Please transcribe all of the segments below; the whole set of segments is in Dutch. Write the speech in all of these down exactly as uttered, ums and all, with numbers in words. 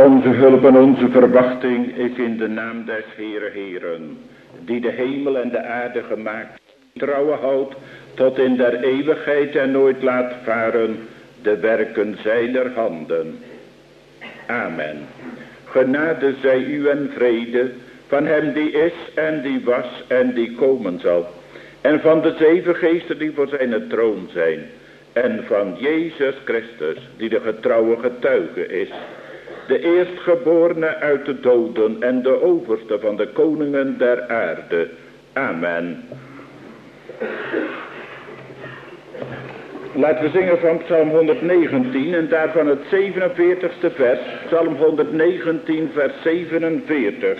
Onze hulp en onze verwachting is in de naam des Heere Heeren, die de hemel en de aarde gemaakt, trouwen houdt tot in der eeuwigheid en nooit laat varen de werken zijner handen. Amen. Genade zij u en vrede van hem die is en die was en die komen zal, en van de zeven geesten die voor zijn troon zijn, en van Jezus Christus die de getrouwe getuige is, de eerstgeborene uit de doden en de overste van de koningen der aarde. Amen. Laten we zingen van Psalm honderdnegentien en daarvan het zevenenveertigste vers. Psalm honderdnegentien vers zevenenveertig.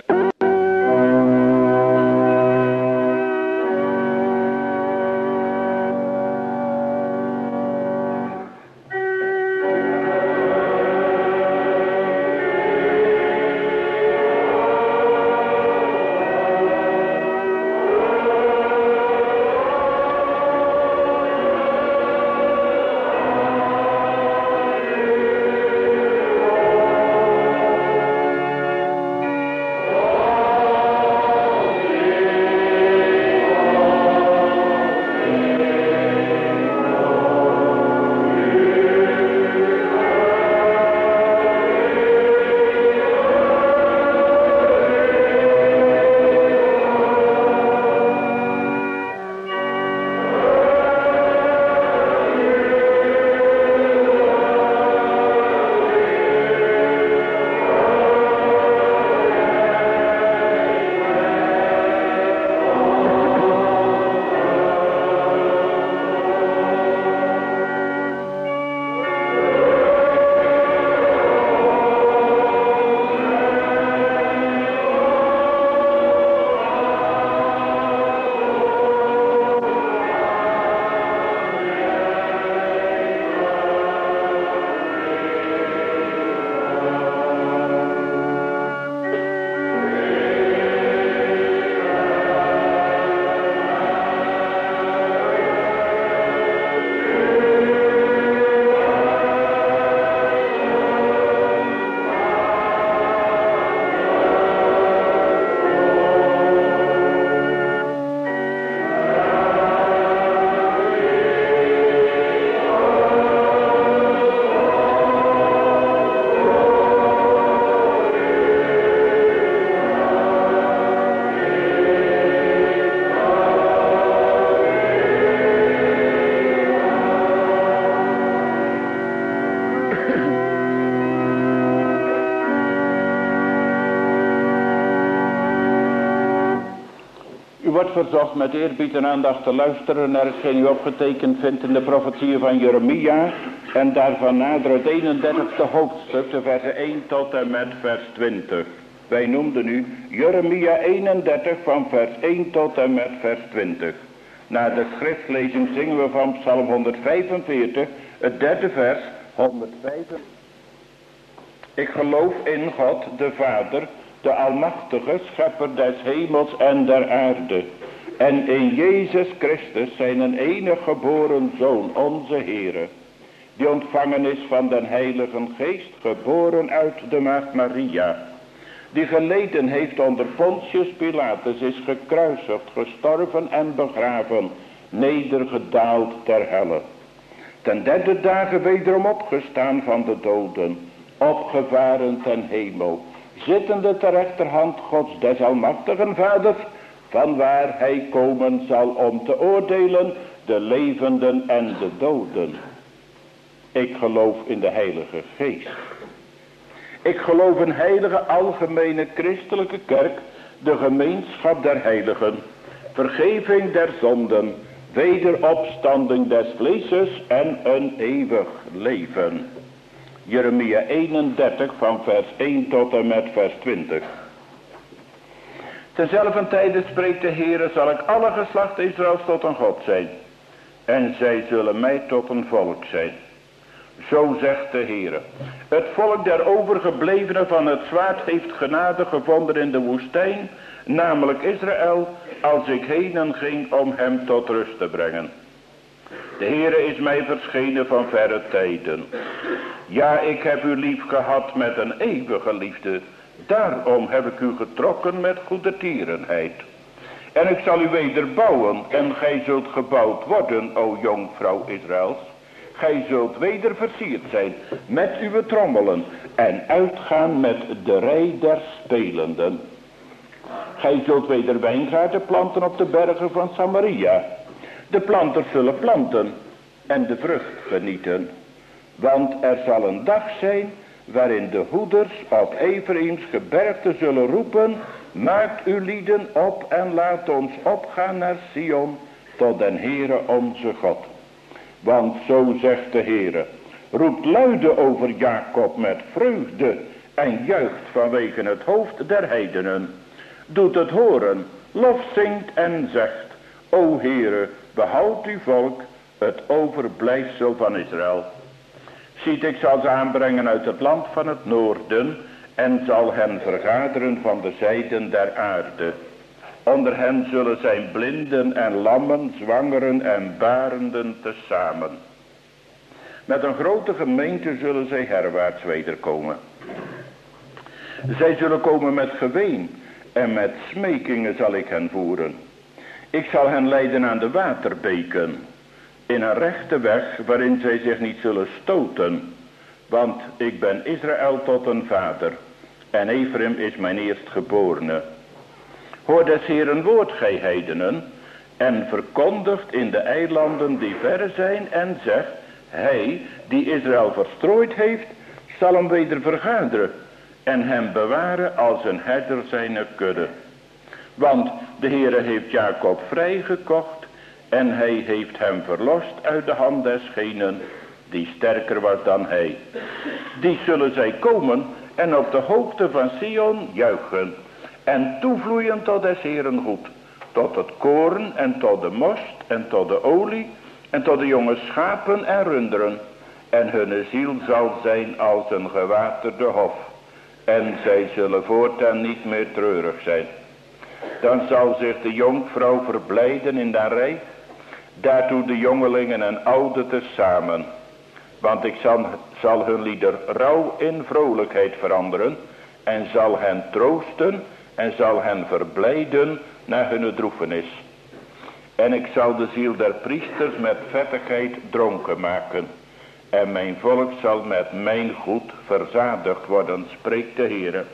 Verzocht met eerbied en aandacht te luisteren naar hetgeen u opgetekend vindt in de profetieën van Jeremia en daarvan nader het eenendertigste hoofdstuk, de versen één tot en met vers twintig. Wij noemden nu Jeremia eenendertig van vers één tot en met vers twintig. Na de schriftlezing zingen we van Psalm honderdvijfenveertig, het derde vers, honderdvijfenveertig. Ik geloof in God, de Vader, de Almachtige, Schepper des hemels en der aarde, en in Jezus Christus zijn een enige geboren Zoon, onze Heere, die ontvangen is van den Heiligen Geest, geboren uit de Maagd Maria, die geleden heeft onder Pontius Pilatus, is gekruisigd, gestorven en begraven, nedergedaald ter helle, ten derde dagen wederom opgestaan van de doden, opgevaren ten hemel, zittende ter rechterhand Gods des Almachtigen Vaders, vanwaar hij komen zal om te oordelen de levenden en de doden. Ik geloof in de Heilige Geest. Ik geloof in heilige algemene christelijke kerk, de gemeenschap der heiligen, vergeving der zonden, wederopstanding des vleeses en een eeuwig leven. Jeremia eenendertig van vers één tot en met vers twintig. Tezelfde tijde spreekt de Heere, zal ik alle geslacht Israëls tot een God zijn, en zij zullen mij tot een volk zijn. Zo zegt de Heere. Het volk der overgeblevenen van het zwaard heeft genade gevonden in de woestijn, namelijk Israël, als ik heen ging om hem tot rust te brengen. De Heere is mij verschenen van verre tijden. Ja, ik heb u lief gehad met een eeuwige liefde. Daarom heb ik u getrokken met goedertierenheid. En ik zal u wederbouwen en gij zult gebouwd worden, o jonkvrouw Israëls. Gij zult weder versierd zijn met uw trommelen en uitgaan met de rij der spelenden. Gij zult weder wijngaarden planten op de bergen van Samaria. De planters zullen planten en de vrucht genieten. Want er zal een dag zijn waarin de hoeders op Efraims gebergte zullen roepen: maakt uw lieden op en laat ons opgaan naar Sion tot den Heere onze God. Want zo zegt de Heere, roept luide over Jacob met vreugde en juicht vanwege het hoofd der heidenen. Doet het horen, lof zingt en zegt: O Heere, behoud uw volk, het overblijfsel van Israël. Ziet, ik zal ze aanbrengen uit het land van het noorden en zal hen vergaderen van de zijden der aarde. Onder hen zullen zijn blinden en lammen, zwangeren en barenden tezamen. Met een grote gemeente zullen zij herwaarts wederkomen. Zij zullen komen met geween en met smekingen zal ik hen voeren. Ik zal hen leiden aan de waterbeken, in een rechte weg waarin zij zich niet zullen stoten. Want ik ben Israël tot een vader en Ephraim is mijn eerstgeborene. Hoor des Heeren woord, gij heidenen, en verkondigt in de eilanden die verre zijn en zegt: hij die Israël verstrooid heeft, zal hem weder vergaderen en hem bewaren als een herder zijne kudde. Want de Heere heeft Jacob vrijgekocht en hij heeft hem verlost uit de hand desgenen die sterker was dan hij. Die zullen zij komen en op de hoogte van Sion juichen en toevloeien tot des Heeren goed, tot het koren en tot de most en tot de olie en tot de jonge schapen en runderen. En hun ziel zal zijn als een gewaterde hof en zij zullen voortaan niet meer treurig zijn. Dan zal zich de jonkvrouw verblijden in dat rijk, daartoe de jongelingen en oude tezamen. Want ik zal, zal hun lieder rouw in vrolijkheid veranderen en zal hen troosten en zal hen verblijden naar hun droefenis. En ik zal de ziel der priesters met vettigheid dronken maken. En mijn volk zal met mijn goed verzadigd worden, spreekt de Heere.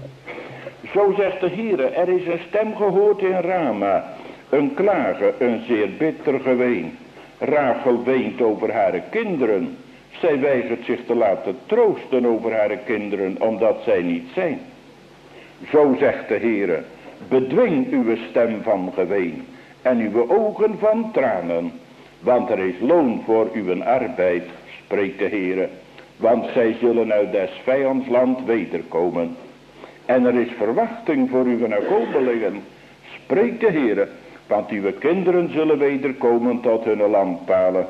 Zo zegt de Heere, er is een stem gehoord in Rama, een klagen, een zeer bitter geween. Rachel weent over haar kinderen. Zij weigert zich te laten troosten over haar kinderen, omdat zij niet zijn. Zo zegt de Heere, bedwing uw stem van geween en uw ogen van tranen. Want er is loon voor uw arbeid, spreekt de Heere. Want zij zullen uit des vijandsland wederkomen. En er is verwachting voor uw nakomelingen, spreekt de Heere. Want uw kinderen zullen wederkomen tot hun landpalen.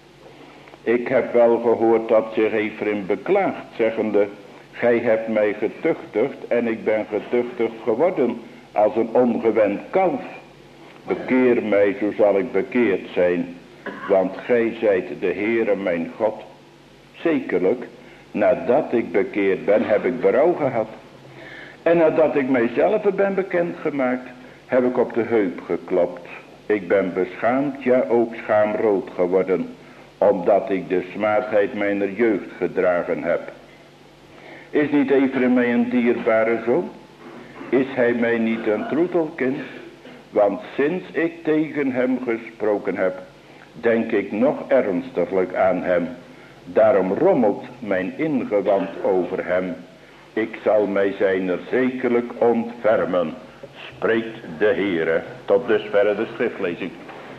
Ik heb wel gehoord dat zich Ephraim beklaagt, zeggende: gij hebt mij getuchtigd en ik ben getuchtigd geworden als een ongewend kalf. Bekeer mij, zo zal ik bekeerd zijn, want gij zijt de Heere mijn God. Zekerlijk, nadat ik bekeerd ben, heb ik berouw gehad. En nadat ik mijzelf ben bekendgemaakt, heb ik op de heup geklopt. Ik ben beschaamd, ja ook schaamrood geworden, omdat ik de smaadheid mijner jeugd gedragen heb. Is niet Ephraim mij een dierbare zoon? Is hij mij niet een troetelkind? Want sinds ik tegen hem gesproken heb, denk ik nog ernstiglijk aan hem. Daarom rommelt mijn ingewand over hem. Ik zal mij zijner zekerlijk ontfermen, spreekt de Heere. Tot dusverre de schriftlezing.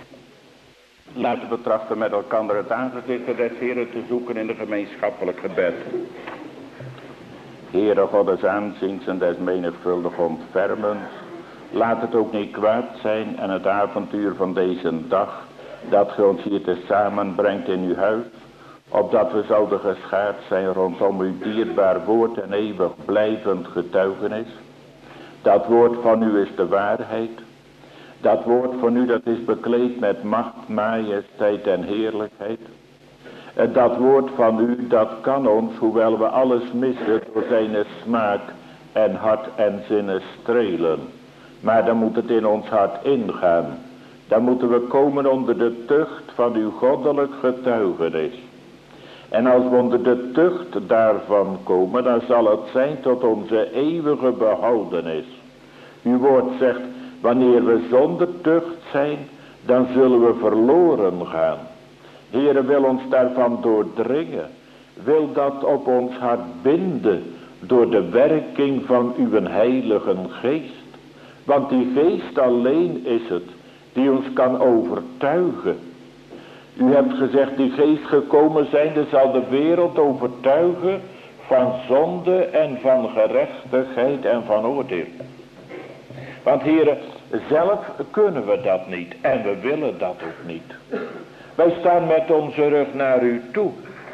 Laten we trachten met elkaar het aangezicht des Heeren te zoeken in de gemeenschappelijk gebed. Heere God des aanziens en des menigvuldig ontfermens, laat het ook niet kwaad zijn en het avontuur van deze dag, dat ge ons hier tezamen brengt in uw huis, opdat we zouden geschaard zijn rondom uw dierbaar woord en eeuwig blijvend getuigenis. Dat woord van u is de waarheid. Dat woord van u, dat is bekleed met macht, majesteit en heerlijkheid. En dat woord van u, dat kan ons, hoewel we alles missen, door zijn smaak en hart en zinnen strelen. Maar dan moet het in ons hart ingaan. Dan moeten we komen onder de tucht van uw goddelijk getuigenis. En als we onder de tucht daarvan komen, dan zal het zijn tot onze eeuwige behoudenis. Uw woord zegt, wanneer we zonder tucht zijn, dan zullen we verloren gaan. Heere, wil ons daarvan doordringen. Wil dat op ons hart binden door de werking van uw heilige geest. Want die geest alleen is het die ons kan overtuigen. U hebt gezegd, die geest gekomen zijnde zal de wereld overtuigen van zonde en van gerechtigheid en van oordeel. Want heren, zelf kunnen we dat niet en we willen dat ook niet. Wij staan met onze rug naar u toe.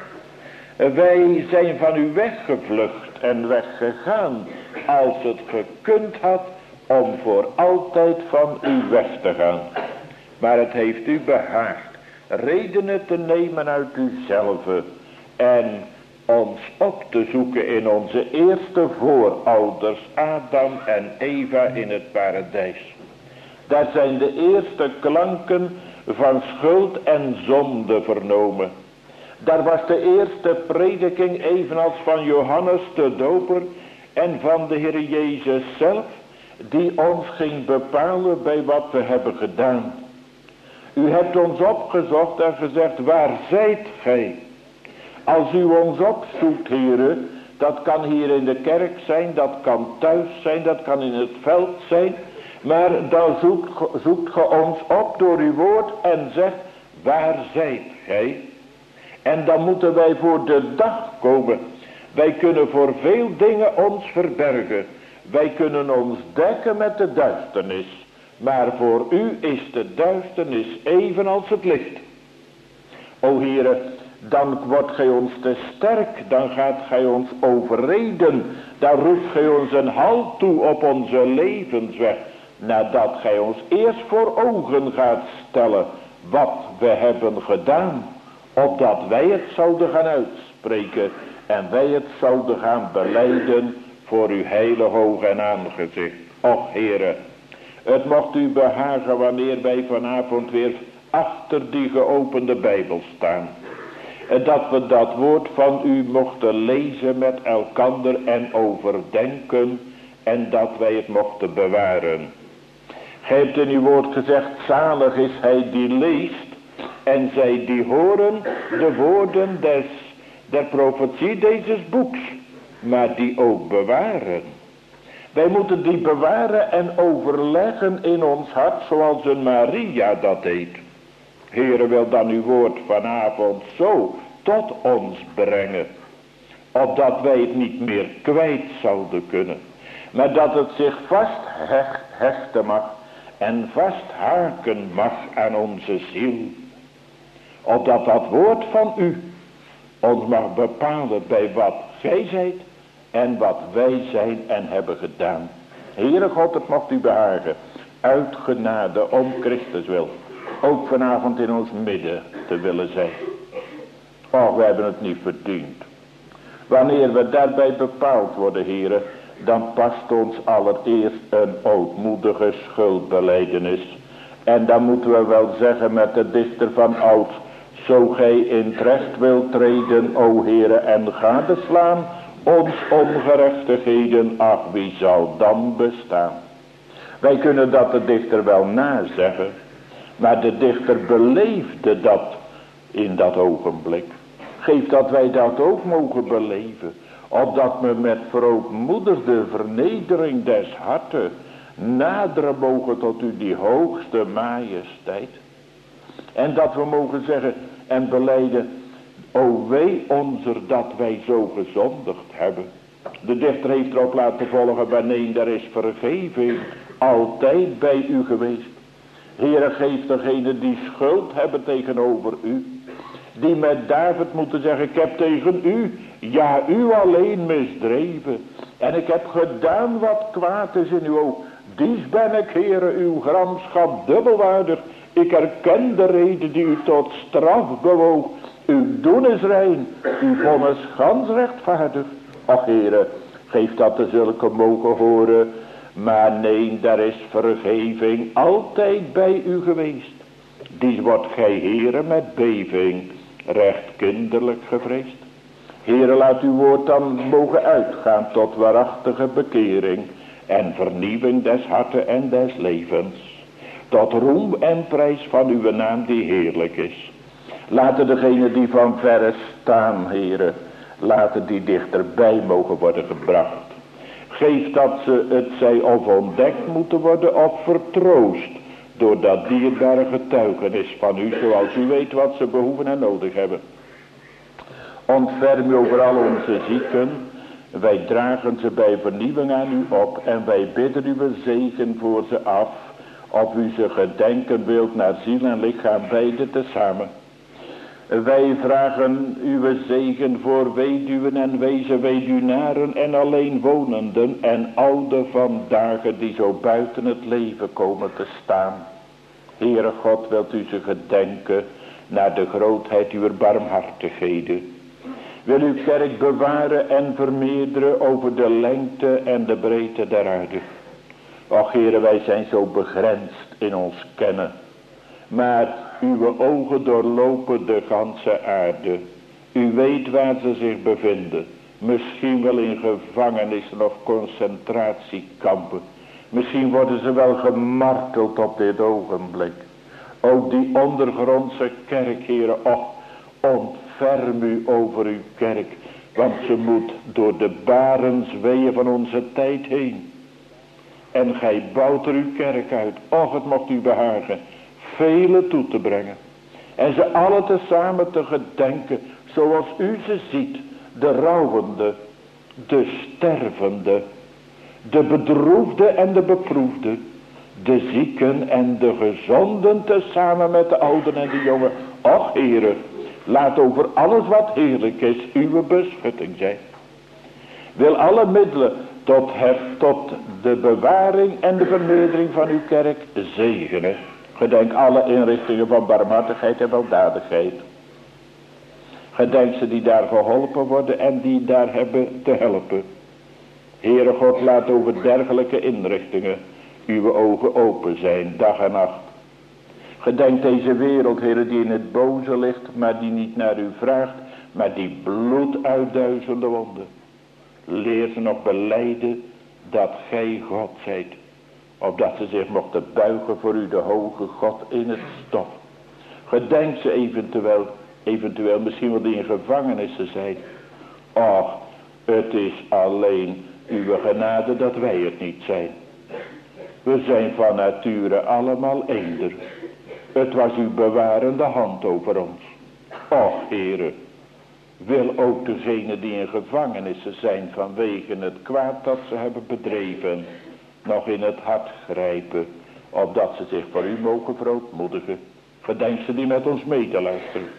Wij zijn van u weggevlucht en weggegaan als het gekund had om voor altijd van u weg te gaan. Maar het heeft u behaagd redenen te nemen uit uzelf en ons op te zoeken in onze eerste voorouders Adam en Eva in het paradijs. Daar zijn de eerste klanken van schuld en zonde vernomen. Daar was de eerste prediking evenals van Johannes de Doper en van de Heer Jezus zelf, die ons ging bepalen bij wat we hebben gedaan. U hebt ons opgezocht en gezegd, waar zijt gij? Als u ons opzoekt, heren, dat kan hier in de kerk zijn, dat kan thuis zijn, dat kan in het veld zijn. Maar dan zoekt, zoekt ge ons op door uw woord en zegt, waar zijt gij? En dan moeten wij voor de dag komen. Wij kunnen voor veel dingen ons verbergen. Wij kunnen ons dekken met de duisternis. Maar voor u is de duisternis evenals het licht. O Heere, dan wordt gij ons te sterk. Dan gaat gij ons overreden. Dan roept gij ons een halt toe op onze levensweg. Nadat gij ons eerst voor ogen gaat stellen wat we hebben gedaan. Opdat wij het zouden gaan uitspreken. En wij het zouden gaan belijden voor uw heilige hoog en aangezicht. Och Heere, het mocht u behagen wanneer wij vanavond weer achter die geopende Bijbel staan. En dat we dat woord van u mochten lezen met elkander en overdenken. En dat wij het mochten bewaren. Gij hebt in uw woord gezegd, zalig is hij die leest. En zij die horen de woorden des, der profetie deze boeks. Maar die ook bewaren. Wij moeten die bewaren en overleggen in ons hart zoals een Maria dat deed. Heere, wil dan uw woord vanavond zo tot ons brengen. Opdat wij het niet meer kwijt zouden kunnen. Maar dat het zich vast hecht, hechten mag. En vasthaken mag aan onze ziel. Opdat dat woord van u ons mag bepalen bij wat gij zijt. En wat wij zijn en hebben gedaan. Heere God, het mocht u behagen. Uit genade om Christus wil. Ook vanavond in ons midden te willen zijn. Och, we hebben het niet verdiend. Wanneer we daarbij bepaald worden, Heere, dan past ons allereerst een ootmoedige schuldbelijdenis. En dan moeten we wel zeggen met de dichter van oud. Zo gij in het recht wilt treden, o Heere, en gadeslaan ons ongerechtigheden, ach, wie zal dan bestaan? Wij kunnen dat de dichter wel nazeggen, maar de dichter beleefde dat in dat ogenblik. Geef dat wij dat ook mogen beleven, opdat we met verootmoedigde vernedering des harten naderen mogen tot u die hoogste majesteit. En dat we mogen zeggen en belijden, o wee onzer dat wij zo gezondigd hebben. De dichter heeft erop laten volgen, wanneer er is vergeving altijd bij u geweest. Heere, geef degene die schuld hebben tegenover u. Die met David moeten zeggen, ik heb tegen u, ja u alleen misdreven. En ik heb gedaan wat kwaad is in uw oog. Dies ben ik, Heere, uw gramschap dubbelwaardig. Ik erken de reden die u tot straf bewoog. Uw doen is rein, uw vonnis gans rechtvaardig. Och, Heere, geef dat de zulke mogen horen. Maar nee, daar is vergeving altijd bij u geweest. Dies wordt gij, Heere, met beving recht kinderlijk gevreesd. Heere, laat uw woord dan mogen uitgaan tot waarachtige bekering en vernieuwing des harten en des levens. Tot roem en prijs van uw naam die heerlijk is. Laten degenen die van verre staan, Heere, laten die dichterbij mogen worden gebracht. Geef dat ze het zij of ontdekt moeten worden of vertroost door dat dierbare getuigenis van u, zoals u weet wat ze behoeven en nodig hebben. Ontferm u over al onze zieken. Wij dragen ze bij vernieuwing aan u op en wij bidden uw zegen voor ze af, of u ze gedenken wilt naar ziel en lichaam beide tezamen. Wij vragen uw zegen voor weduwen en wezen weduwnaren en alleenwonenden en ouden van dagen die zo buiten het leven komen te staan. Heere God, wilt u ze gedenken naar de grootheid uw barmhartigheden. Wil uw kerk bewaren en vermeerderen over de lengte en de breedte der aarde. Och, Heere, wij zijn zo begrensd in ons kennen. Maar uw ogen doorlopen de ganse aarde. U weet waar ze zich bevinden. Misschien wel in gevangenissen of concentratiekampen. Misschien worden ze wel gemarteld op dit ogenblik. Ook die ondergrondse kerk, Heere, och, ontferm u over uw kerk. Want ze moet door de barensweeën van onze tijd heen. En gij bouwt er uw kerk uit. Och, het mocht u behagen vele toe te brengen. En ze alle tezamen te gedenken, zoals u ze ziet. De rouwende, de stervende, de bedroefde en de beproefde. De zieken en de gezonden tezamen met de ouden en de jongen. Och, Heere, laat over alles wat heerlijk is uw beschutting zijn. Wil alle middelen tot, hef, tot de bewaring en de vermeerdering van uw kerk zegenen. Gedenk alle inrichtingen van barmhartigheid en weldadigheid. Gedenk ze die daar geholpen worden en die daar hebben te helpen. Heere God, laat over dergelijke inrichtingen uw ogen open zijn, dag en nacht. Gedenk deze wereld, Heere, die in het boze ligt, maar die niet naar u vraagt, maar die bloed uitduizende wonden. Leer ze nog belijden dat gij God zijt. Opdat ze zich mochten buigen voor u, de hoge God, in het stof. Gedenk ze eventueel, eventueel misschien wel die in gevangenissen zijn. Och, het is alleen uw genade dat wij het niet zijn. We zijn van nature allemaal eender. Het was uw bewarende hand over ons. Och, Heere, wil ook degenen die in gevangenissen zijn vanwege het kwaad dat ze hebben bedreven, nog in het hart grijpen, opdat ze zich voor u mogen verootmoedigen. Gedenk ze die met ons medeluisteren.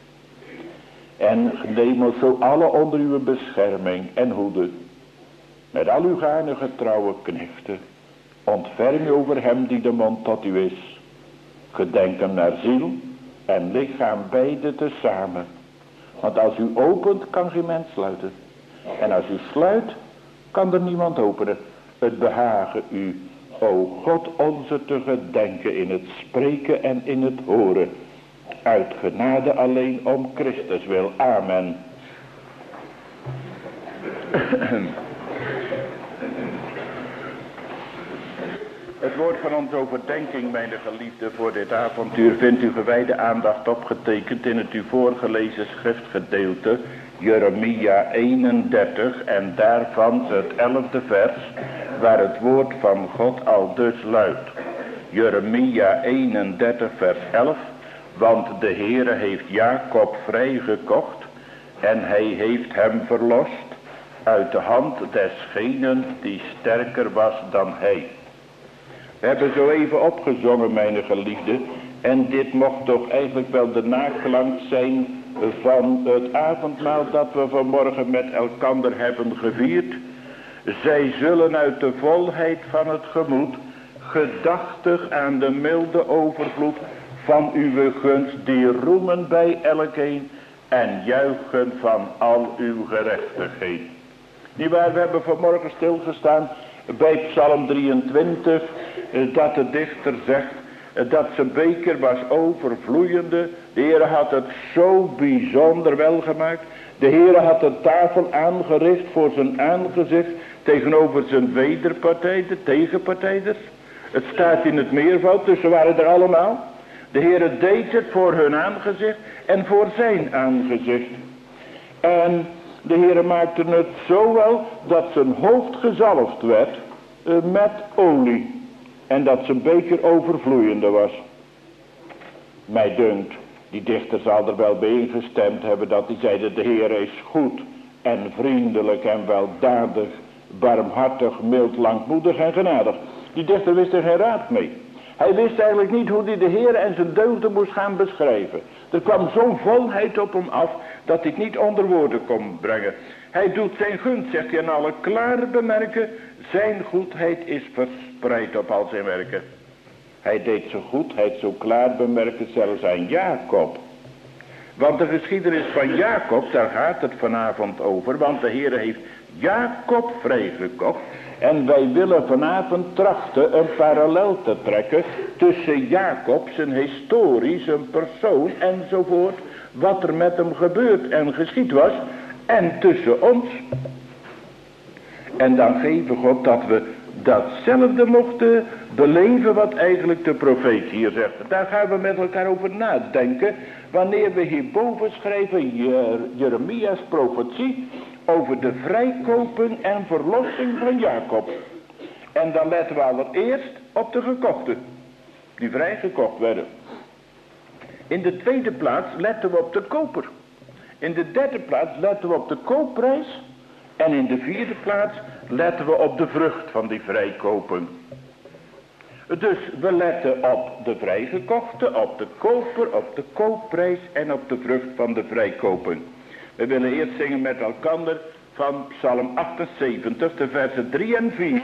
En neem ons zo alle onder uw bescherming en hoede. Met al uw gaarne getrouwe knechten. Ontferm u over hem die de mond tot u is. Gedenk hem naar ziel en lichaam beide tezamen. Want als u opent, kan geen mens sluiten. En als u sluit, kan er niemand openen. Het behagen u, o God onze, te gedenken in het spreken en in het horen. Uit genade alleen om Christus wil. Amen. Het woord van onze overdenking, mijn geliefde, voor dit avontuur vindt u gewijde aandacht opgetekend in het u voorgelezen schriftgedeelte, Jeremia eenendertig en daarvan het elfde vers, waar het woord van God al dus luidt. Jeremia eenendertig vers elf, want de Heere heeft Jacob vrijgekocht en hij heeft hem verlost uit de hand desgenen die sterker was dan hij. We hebben zo even opgezongen, mijn geliefde, en dit mocht toch eigenlijk wel de naklank zijn van het avondmaal dat we vanmorgen met elkander hebben gevierd. Zij zullen uit de volheid van het gemoed, gedachtig aan de milde overvloed van uw gunst, die roemen bij elkeen en juichen van al uw gerechtigheid. Niewaar, we hebben vanmorgen stilgestaan bij Psalm drieëntwintig, dat de dichter zegt dat zijn beker was overvloeiende. De Heer had het zo bijzonder welgemaakt. De Heer had de tafel aangericht voor zijn aangezicht tegenover zijn wederpartij, de tegenpartijders. Het staat in het meervoud, dus ze waren er allemaal. De Heer deed het voor hun aangezicht en voor zijn aangezicht. En de Heer maakte het zo wel dat zijn hoofd gezalfd werd uh, met olie. En dat zijn beker overvloeiende was. Mij dunkt, die dichter zal er wel bij ingestemd hebben dat hij zeide, de Heer is goed en vriendelijk en weldadig, barmhartig, mild, langmoedig en genadig. Die dichter wist er geen raad mee. Hij wist eigenlijk niet hoe hij de Heer en zijn deugden moest gaan beschrijven. Er kwam zo'n volheid op hem af dat hij het niet onder woorden kon brengen. Hij doet zijn gunst, zegt hij, en alle klaar bemerken. Zijn goedheid is verspreid op al zijn werken. Hij deed zijn goedheid zo klaar bemerken zelfs aan Jacob. Want de geschiedenis van Jacob, daar gaat het vanavond over. Want de Heer heeft Jacob vrijgekocht. En wij willen vanavond trachten een parallel te trekken tussen Jacob, zijn historie, zijn persoon enzovoort. Wat er met hem gebeurd en geschied was. En tussen ons. En dan geven God dat we datzelfde mochten beleven wat eigenlijk de profeet hier zegt. Daar gaan we met elkaar over nadenken. Wanneer we hierboven schrijven Jeremia's profetie over de vrijkoping en verlossing van Jacob. En dan letten we allereerst op de gekochten. Die vrijgekocht werden. In de tweede plaats letten we op de koper. In de derde plaats letten we op de koopprijs. En in de vierde plaats letten we op de vrucht van die vrijkoping. Dus we letten op de vrijgekochte, op de koper, op de koopprijs en op de vrucht van de vrijkoping. We willen eerst zingen met elkaar van Psalm achtenzeventig, de versen drie en vier.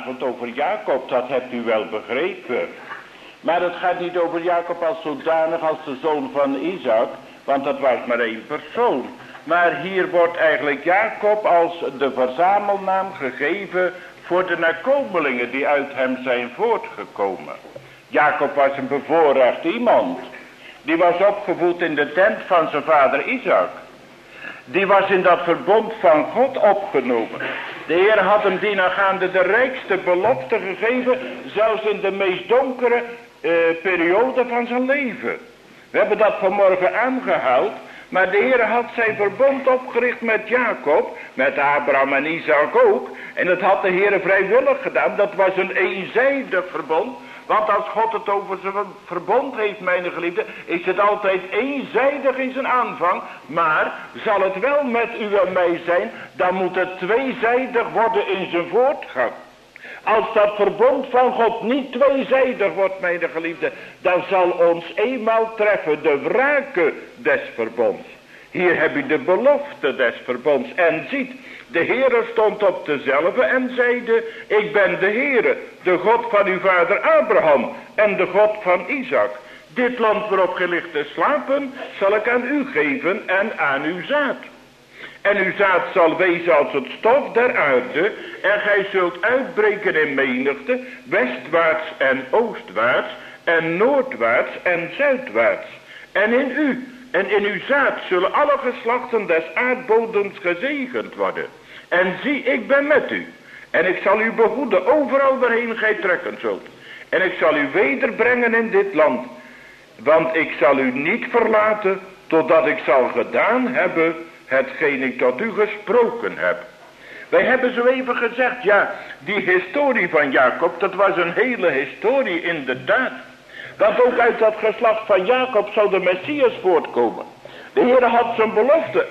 vanavond over Jacob, dat hebt u wel begrepen. Maar het gaat niet over Jacob als zodanig als de zoon van Isaac, want dat was maar één persoon. Maar hier wordt eigenlijk Jacob als de verzamelnaam gegeven voor de nakomelingen die uit hem zijn voortgekomen. Jacob was een bevoorrecht iemand. Die was opgevoed in de tent van zijn vader Isaac. Die was in dat verbond van God opgenomen. De Heer had hem dienaangaande de rijkste belofte gegeven, zelfs in de meest donkere uh, periode van zijn leven. We hebben dat vanmorgen aangehaald, maar de Heer had zijn verbond opgericht met Jacob, met Abraham en Isaac ook. En dat had de Heer vrijwillig gedaan, dat was een eenzijdig verbond. Want als God het over zijn verbond heeft, mijn geliefde, is het altijd eenzijdig in zijn aanvang. Maar zal het wel met u en mij zijn, dan moet het tweezijdig worden in zijn voortgang. Als dat verbond van God niet tweezijdig wordt, mijn geliefde, dan zal ons eenmaal treffen de wrake des verbonds. Hier heb je de belofte des verbonds. En ziet, de Heere stond op dezelfde en zeide, ik ben de Heere, de God van uw vader Abraham en de God van Isaac. Dit land waarop gij ligt te slapen, zal ik aan u geven en aan uw zaad. En uw zaad zal wezen als het stof der aarde, en gij zult uitbreken in menigte, westwaarts en oostwaarts, en noordwaarts en zuidwaarts. En in u en in uw zaad zullen alle geslachten des aardbodems gezegend worden. En zie, ik ben met u. En ik zal u behoeden overal waarheen gij trekken zult. En ik zal u wederbrengen in dit land. Want ik zal u niet verlaten, totdat ik zal gedaan hebben hetgeen ik tot u gesproken heb. Wij hebben zo even gezegd, ja, die historie van Jacob, dat was een hele historie inderdaad. Want ook uit dat geslacht van Jacob zou de Messias voortkomen. De Heer had zijn belofte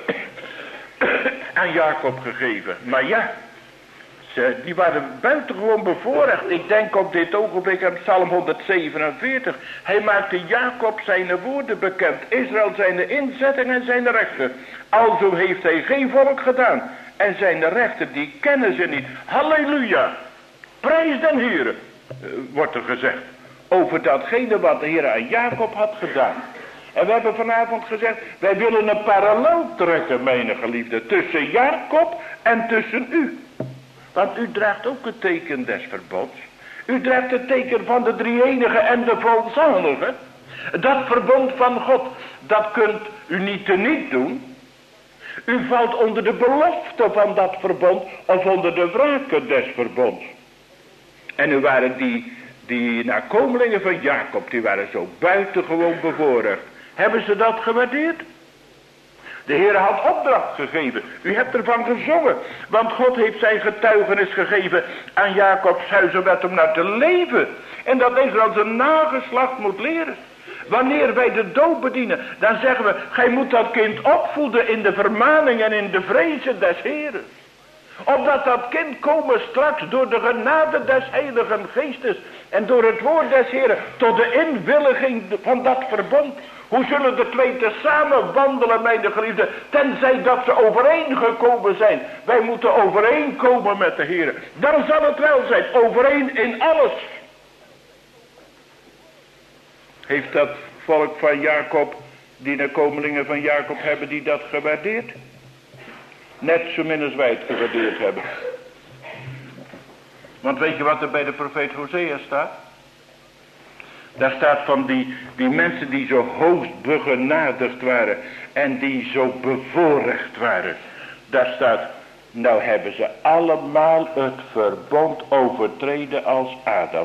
aan Jacob gegeven. Maar ja, ze, die waren buitengewoon bevoorrecht. Ik denk op dit ogenblik aan Psalm honderdzevenenveertig. Hij maakte Jacob zijn woorden bekend. Israël zijn inzetting en zijn rechten. Alzo heeft hij geen volk gedaan. En zijn rechten, die kennen ze niet. Halleluja. Prijs den Heere, wordt er gezegd. Over datgene wat de Heer aan Jacob had gedaan. En we hebben vanavond gezegd, wij willen een parallel trekken, mijn geliefde, tussen Jacob en tussen u. Want u draagt ook het teken des verbonds. U draagt het teken van de drie-enige en de volzalige. Dat verbond van God, dat kunt u niet teniet doen. U valt onder de belofte van dat verbond of onder de wrake des verbonds. En u waren die, die nakomelingen van Jacob, die waren zo buitengewoon bevoorrecht. Hebben ze dat gewaardeerd? De Heer had opdracht gegeven. U hebt ervan gezongen. Want God heeft zijn getuigenis gegeven aan Jacobs huis om met hem naar te leven. En dat Israël zijn nageslacht moet leren. Wanneer wij de doop bedienen, dan zeggen we, gij moet dat kind opvoeden in de vermaning en in de vrezen des Heeren. Opdat dat kind komen straks door de genade des Heiligen Geestes en door het woord des Heeren tot de inwilliging van dat verbond. Hoe zullen de twee tezamen wandelen, mijn geliefden, tenzij dat ze overeengekomen zijn. Wij moeten overeenkomen met de Heer. Dan zal het wel zijn, overeen in alles. Heeft dat volk van Jacob, die nakomelingen van Jacob hebben, die dat gewaardeerd? Net zo min als wij het gewaardeerd hebben. Want weet je wat er bij de profeet Hosea staat? Daar staat van die, die mensen die zo hoogst begenadigd waren en die zo bevoorrecht waren. Daar staat, nou hebben ze allemaal het verbond overtreden als Adam.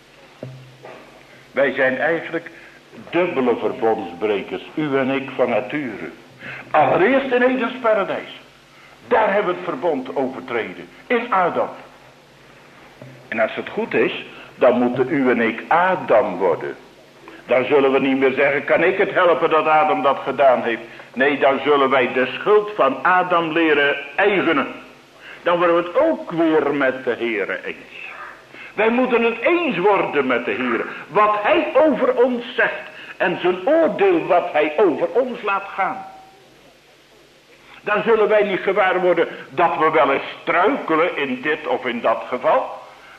Wij zijn eigenlijk dubbele verbondsbrekers, u en ik van nature. Allereerst in Edens paradijs. Daar hebben we het verbond overtreden, in Adam. En als het goed is, dan moeten u en ik Adam worden. Dan zullen we niet meer zeggen, kan ik het helpen dat Adam dat gedaan heeft. Nee, dan zullen wij de schuld van Adam leren eigenen. Dan worden we het ook weer met de Heere eens. Wij moeten het eens worden met de Heere. Wat hij over ons zegt en zijn oordeel wat hij over ons laat gaan. Dan zullen wij niet gewaar worden dat we wel eens struikelen in dit of in dat geval.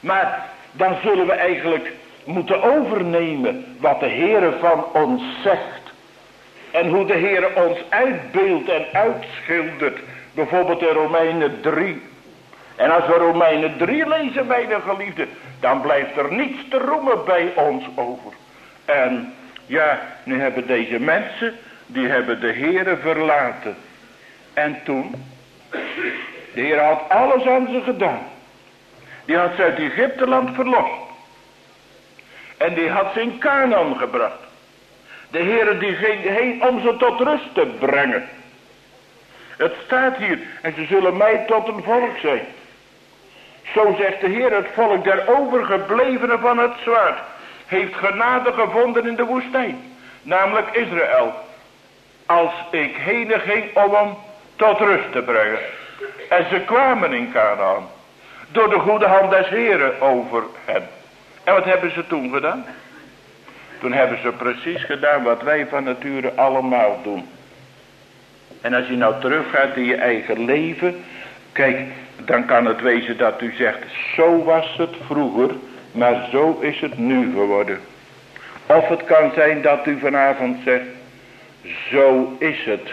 Maar dan zullen we eigenlijk moeten overnemen wat de Heere van ons zegt. En hoe de Heere ons uitbeeldt en uitschildert. Bijvoorbeeld in Romeinen drie. En als we Romeinen drie lezen, mijn geliefden, dan blijft er niets te roemen bij ons over. En ja, nu hebben deze mensen, die hebben de Heere verlaten. En toen, de Heer had alles aan ze gedaan. Die had ze uit Egypteland verlost. En die had ze in Canaan gebracht. De Heere die ging heen om ze tot rust te brengen. Het staat hier, en ze zullen mij tot een volk zijn. Zo zegt de Heer, het volk der overgeblevenen van het zwaard heeft genade gevonden in de woestijn. Namelijk Israël. Als ik heen ging om hem tot rust te brengen. En ze kwamen in Canaan. Door de goede hand des Heren over hen. En wat hebben ze toen gedaan? Toen hebben ze precies gedaan wat wij van nature allemaal doen. En als je nou teruggaat in je eigen leven. Kijk, dan kan het wezen dat u zegt, zo was het vroeger, maar zo is het nu geworden. Of het kan zijn dat u vanavond zegt, zo is het.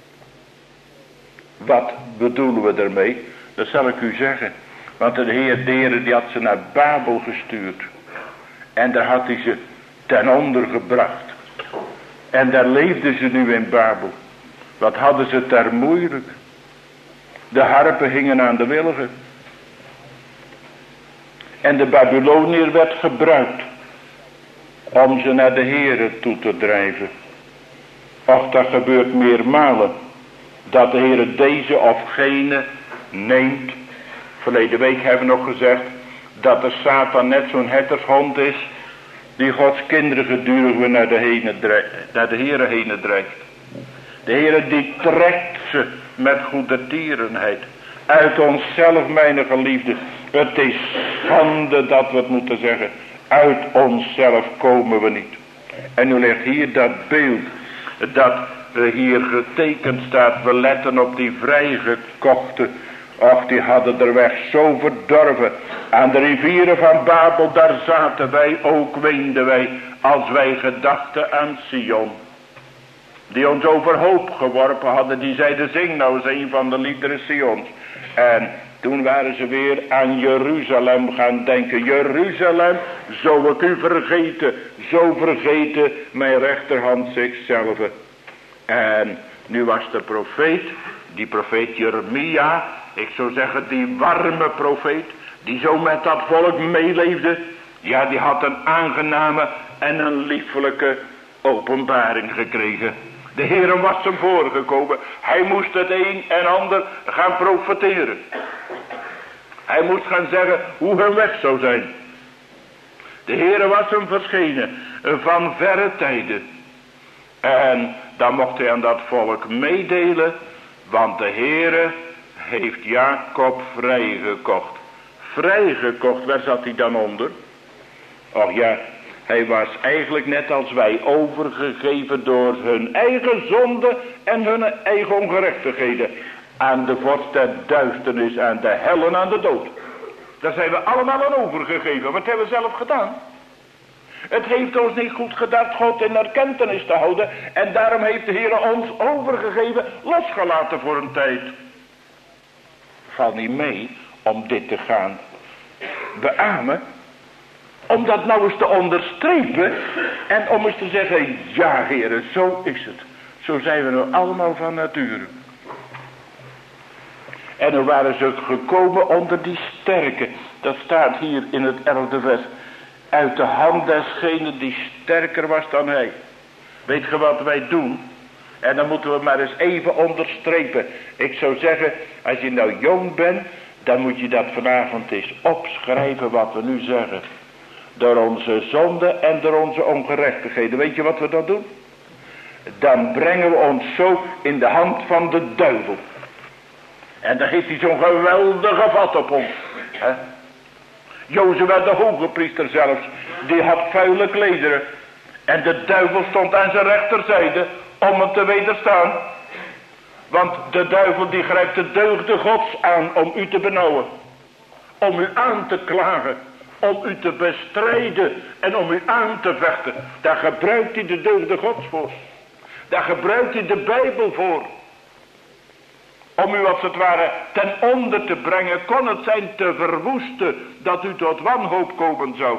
Wat bedoelen we ermee? Dat zal ik u zeggen. Want de Heer, de Heer die had ze naar Babel gestuurd. En daar had hij ze ten onder gebracht. En daar leefden ze nu in Babel. Wat hadden ze het daar moeilijk. De harpen hingen aan de wilgen. En de Babyloniër werd gebruikt. Om ze naar de Heere toe te drijven. Och, dat gebeurt meermalen. Dat de Heere deze of gene neemt. Verleden week hebben we nog gezegd. Dat de Satan net zo'n hertershond is. Die Gods kinderen gedurig weer naar de, heen drijft, naar de Heere heen drijft. De Heere die trekt ze met goede tierenheid. Uit onszelf, mijn geliefden. Het is schande dat we het moeten zeggen. Uit onszelf komen we niet. En nu ligt hier dat beeld. Dat hier getekend staat. We letten op die vrijgekochte. Och, die hadden de weg zo verdorven. Aan de rivieren van Babel, daar zaten wij, ook weenden wij. Als wij gedachten aan Sion. Die ons overhoop geworpen hadden. Die zeiden, zing nou eens een van de liederen Sions. En toen waren ze weer aan Jeruzalem gaan denken. Jeruzalem, zou ik u vergeten. Zo vergeten mijn rechterhand zichzelf. En nu was de profeet. Die profeet Jeremia. Ik zou zeggen die warme profeet. Die zo met dat volk meeleefde. Ja, die had een aangename en een liefelijke openbaring gekregen. De Heer was hem voorgekomen. Hij moest het een en ander gaan profeteren. Hij moest gaan zeggen hoe hun weg zou zijn. De Heer was hem verschenen van verre tijden. En dan mocht hij aan dat volk meedelen. Want de Heer heeft Jacob vrijgekocht. Vrijgekocht, waar zat hij dan onder? Och ja, hij was eigenlijk net als wij overgegeven door hun eigen zonde en hun eigen ongerechtigheden. Aan de vorst der duisternis, aan de hel en aan de dood. Daar zijn we allemaal aan overgegeven. Wat hebben we zelf gedaan? Het heeft ons niet goed gedaan God in erkentenis te houden. En daarom heeft de Heer ons overgegeven, losgelaten voor een tijd. Val niet mee om dit te gaan beamen. Om dat nou eens te onderstrepen. En om eens te zeggen, ja heren, zo is het. Zo zijn we nu allemaal van nature. En dan waren ze gekomen onder die sterke. Dat staat hier in het elfde vers. Uit de hand desgene die sterker was dan hij. Weet je wat wij doen? En dan moeten we maar eens even onderstrepen. Ik zou zeggen, als je nou jong bent, dan moet je dat vanavond eens opschrijven wat we nu zeggen. Door onze zonde en door onze ongerechtigheden. Weet je wat we dan doen? Dan brengen we ons zo in de hand van de duivel. En dan heeft hij zo'n geweldige vat op ons. He? Jozua de hoge priester zelfs, die had vuile klederen. En de duivel stond aan zijn rechterzijde om hem te wederstaan. Want de duivel die grijpt de deugden Gods aan om u te benauwen. Om u aan te klagen. om u te bestrijden en om u aan te vechten. Daar gebruikt hij de deugden Gods voor. Daar gebruikt hij de Bijbel voor. Om u als het ware ten onder te brengen, kon het zijn te verwoesten, dat u tot wanhoop komen zou.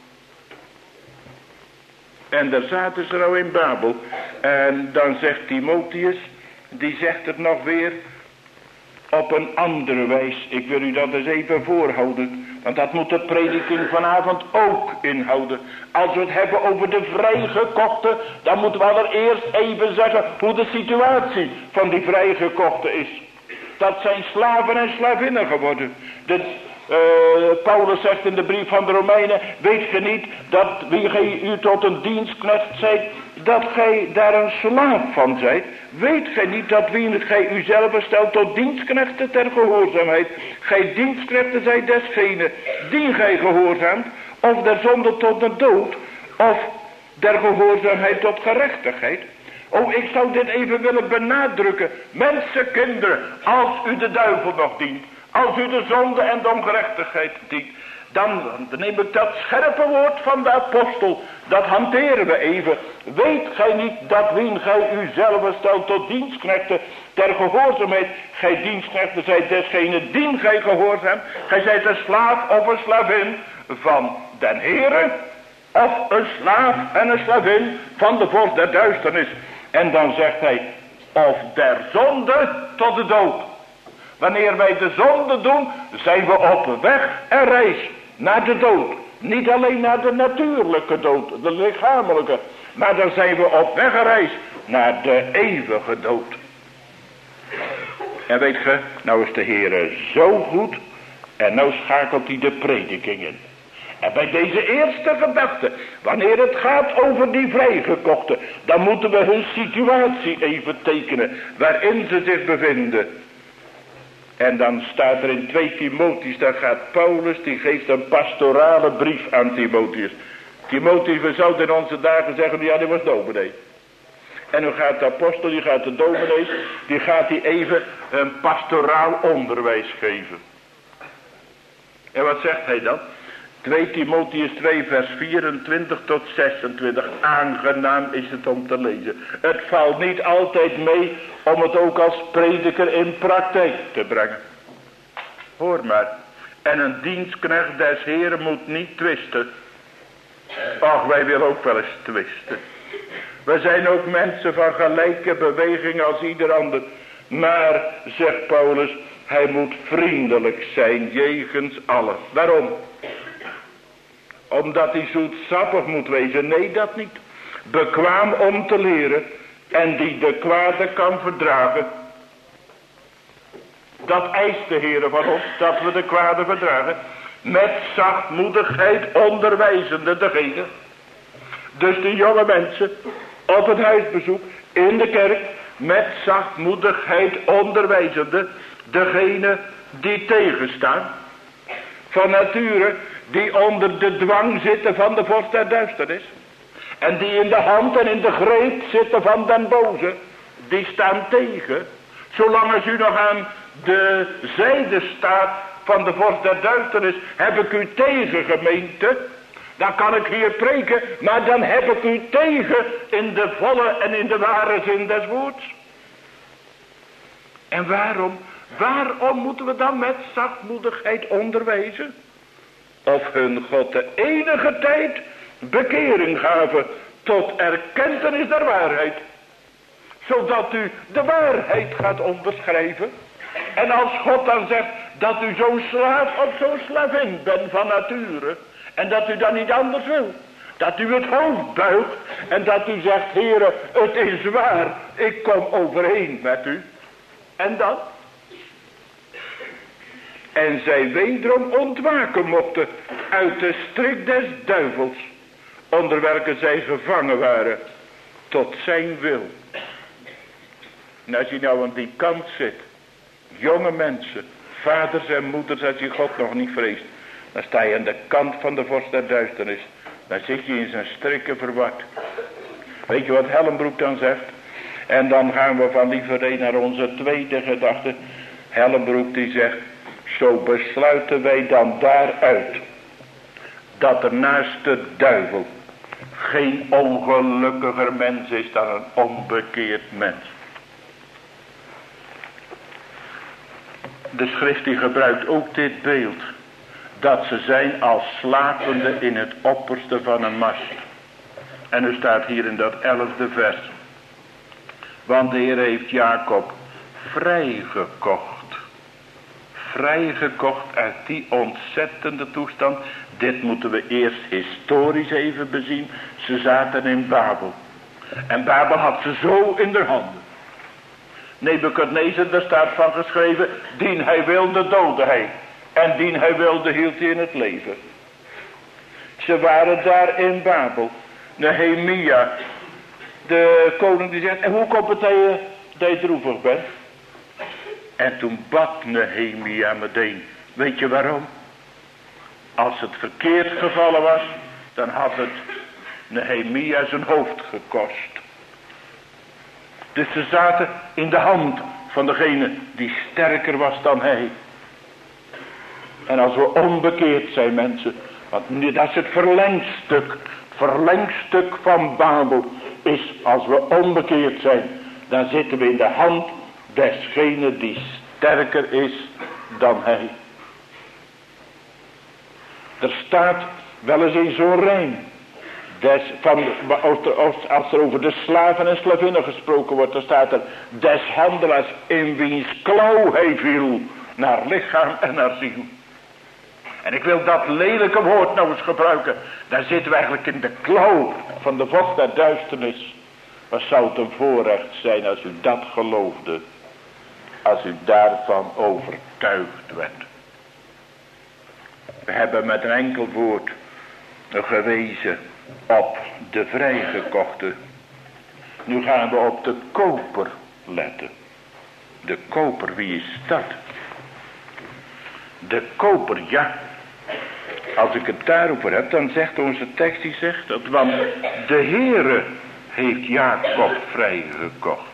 En daar zaten ze nou in Babel. En dan zegt Timotheus, die zegt het nog weer op een andere wijs. Ik wil u dat eens even voorhouden, want dat moet de prediking vanavond ook inhouden. Als we het hebben over de vrijgekochte, dan moeten we allereerst even zeggen hoe de situatie van die vrijgekochte is. Dat zijn slaven en slavinnen geworden. De, uh, Paulus zegt in de brief van de Romeinen, weet ge niet dat wie gij u tot een dienstknecht zijt, dat gij daar een slaaf van zijt? Weet gij niet dat wie gij uzelf stelt tot dienstknechten ter gehoorzaamheid, gij dienstknechten zijt desgene die gij gehoorzaamt, of der zonde tot de dood, of der gehoorzaamheid tot gerechtigheid? Oh, ik zou dit even willen benadrukken. Mensen, kinderen, als u de duivel nog dient, als u de zonde en de ongerechtigheid dient, dan neem ik dat scherpe woord van de apostel, dat hanteren we even. Weet gij niet dat wien gij u zelf stelt tot dienstknechten ter gehoorzaamheid, gij dienstknechten zijt desgene dien gij gehoorzaamt, gij zijt een slaaf of een slavin van den Heere, of een slaaf en een slavin van de vorst der duisternis. En dan zegt hij, of der zonde tot de dood. Wanneer wij de zonde doen, zijn we op weg en reis naar de dood. Niet alleen naar de natuurlijke dood, de lichamelijke, maar dan zijn we op weg en reis naar de eeuwige dood. En weet je, nou is de Heere zo goed en nou schakelt hij de prediking in. En bij deze eerste gedachte, wanneer het gaat over die vrijgekochten, dan moeten we hun situatie even tekenen, waarin ze zich bevinden. En dan staat er in twee Timotheus, daar gaat Paulus, die geeft een pastorale brief aan Timotheus. Timotheus, we zouden in onze dagen zeggen, ja, die was dominee. En nu gaat de apostel, die gaat de dominees, die gaat die even een pastoraal onderwijs geven. En wat zegt hij dan? twee Timotheus twee vers vierentwintig tot zesentwintig. Aangenaam is het om te lezen. Het valt niet altijd mee om het ook als prediker in praktijk te brengen. Hoor maar. En een dienstknecht des Heren moet niet twisten. Ach, wij willen ook wel eens twisten. We zijn ook mensen van gelijke beweging als ieder ander. Maar, zegt Paulus, hij moet vriendelijk zijn jegens allen. Waarom? Omdat hij zoetsappig moet wezen. Nee, dat niet. Bekwaam om te leren. En die de kwade kan verdragen. Dat eist de Heere van ons. Dat we de kwade verdragen. Met zachtmoedigheid onderwijzende degene. Dus de jonge mensen op het huisbezoek in de kerk. Met zachtmoedigheid onderwijzende degene die tegenstaan. Van nature die onder de dwang zitten van de vorst der duisternis. En die in de hand en in de greep zitten van den boze. Die staan tegen. Zolang als u nog aan de zijde staat van de vorst der duisternis, heb ik u tegen, gemeente. Dan kan ik hier preken, maar dan heb ik u tegen in de volle en in de ware zin des woords. En waarom? Waarom moeten we dan met zachtmoedigheid onderwijzen? Of hun God de enige tijd bekering gaven tot erkentenis der waarheid. Zodat u de waarheid gaat onderschrijven. En als God dan zegt dat u zo'n slaaf of zo'n slavin bent van nature. En dat u dan niet anders wil. Dat u het hoofd buigt en dat u zegt, Heere, het is waar, ik kom overeen met u. En dan? En zij wederom ontwaken mochten uit de strik des duivels, onder welke zij gevangen waren, tot zijn wil. En als je nou aan die kant zit, jonge mensen, vaders en moeders, als je God nog niet vreest, dan sta je aan de kant van de vorst der duisternis. Dan zit je in zijn strikken verward. Weet je wat Hellenbroek dan zegt? En dan gaan we van lieverlee naar onze tweede gedachte. Hellenbroek die zegt, zo besluiten wij dan daaruit dat er naast de duivel geen ongelukkiger mens is dan een onbekeerd mens. De schrift die gebruikt ook dit beeld, dat ze zijn als slapende in het opperste van een mast. En er staat hier in dat elfde vers, want de Heer heeft Jacob vrijgekocht. Vrijgekocht uit die ontzettende toestand. Dit moeten we eerst historisch even bezien. Ze zaten in Babel. En Babel had ze zo in de handen. Nebukadnezar, daar staat van geschreven, dien hij wilde doodde hij. En dien hij wilde hield hij in het leven. Ze waren daar in Babel. Nehemia, de koning die zegt, en hoe komt het dat je, dat je droevig bent? En toen bad Nehemia meteen. Weet je waarom? Als het verkeerd gevallen was, dan had het Nehemia zijn hoofd gekost. Dus ze zaten in de hand van degene die sterker was dan hij. En als we onbekeerd zijn, mensen, want nu, dat is het verlengstuk. Het verlengstuk van Babel is, als we onbekeerd zijn, dan zitten we in de hand desgene die sterker is dan hij. Er staat wel eens in zo'n rijm, des, van, als er over de slaven en slavinnen gesproken wordt, dan staat er, des handelaars in wiens klauw hij viel, naar lichaam en naar ziel. En ik wil dat lelijke woord nou eens gebruiken. Daar zitten we eigenlijk in de klauw van de vocht der duisternis. Wat zou het een voorrecht zijn als u dat geloofde. Als u daarvan overtuigd werd. We hebben met een enkel woord gewezen op de vrijgekochte. Nu gaan we op de koper letten. De koper, wie is dat? De koper, ja. Als ik het daarover heb, dan zegt onze tekst, die zegt dat, want de Heere heeft Jacob vrijgekocht.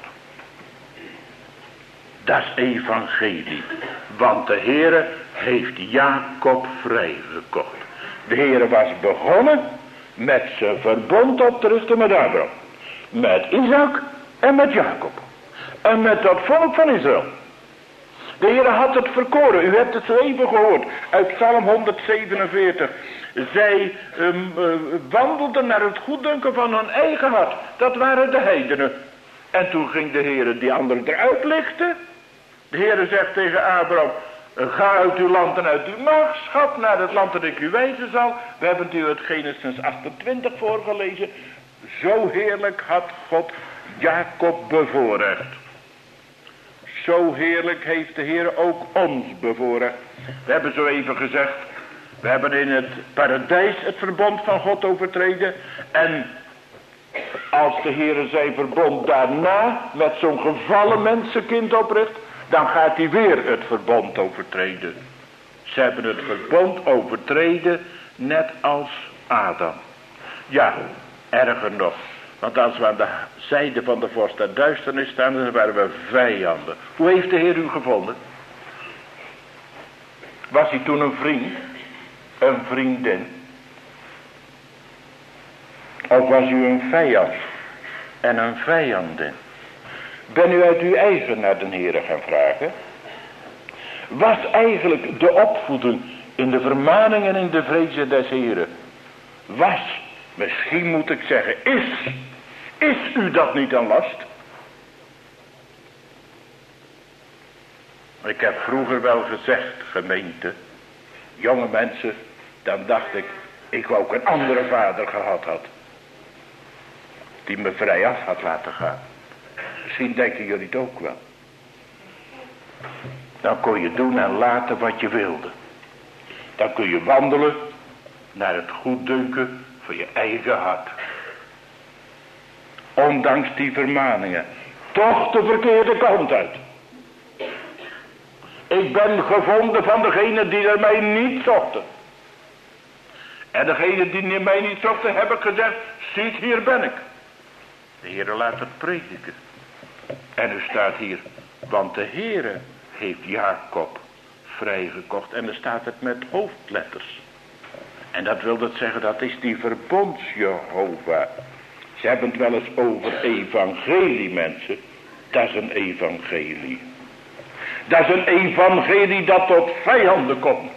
Dat is evangelie. Want de Heere heeft Jacob vrijgekocht. De Heere was begonnen met zijn verbond op te richten met Abraham. Met Isaac en met Jacob. En met dat volk van Israël. De Heere had het verkoren. U hebt het zo even gehoord. Uit Psalm honderdzevenenveertig. Zij um, uh, wandelden naar het goeddunken van hun eigen hart. Dat waren de heidenen. En toen ging de Heere die anderen eruit lichten. De Heere zegt tegen Abraham. Ga uit uw land en uit uw maagschap naar het land dat ik u wijzen zal. We hebben het u uit Genesis achtentwintig voorgelezen. Zo heerlijk had God Jacob bevoorrecht. Zo heerlijk heeft de Heer ook ons bevoorrecht. We hebben zo even gezegd. We hebben in het paradijs het verbond van God overtreden. En als de Heer zijn verbond daarna met zo'n gevallen mensenkind opricht, dan gaat hij weer het verbond overtreden. Ze hebben het verbond overtreden net als Adam. Ja, erger nog. Want als we aan de zijde van de vorst der duisternis staan, dan waren we vijanden. Hoe heeft de Heer u gevonden? Was hij toen een vriend? Een vriendin? Of was u een vijand? En een vijandin? Ben u uit uw eigen naar de Heer gaan vragen? Was eigenlijk de opvoeding in de vermaning en in de vrezen des Heren? Was, misschien moet ik zeggen, is... Is u dat niet een last? Ik heb vroeger wel gezegd, gemeente, jonge mensen, dan dacht ik, ik wou ook een andere vader gehad had. Die me vrij af had laten gaan. Misschien denken jullie het ook wel. Dan kon je doen en laten wat je wilde. Dan kun je wandelen naar het goeddunken van je eigen hart. Ondanks die vermaningen. Toch de verkeerde kant uit. Ik ben gevonden van degene die er mij niet zochten. En degene die mij niet zochten, heb ik gezegd, ziet, hier ben ik. De Heere laat het prediken. En er staat hier, want de Heere heeft Jacob vrijgekocht. En er staat het met hoofdletters. En dat wil dat zeggen, dat is die verbonds Jehovah. Ze hebben het wel eens over evangelie, mensen. Dat is een evangelie. Dat is een evangelie dat tot vijanden komt.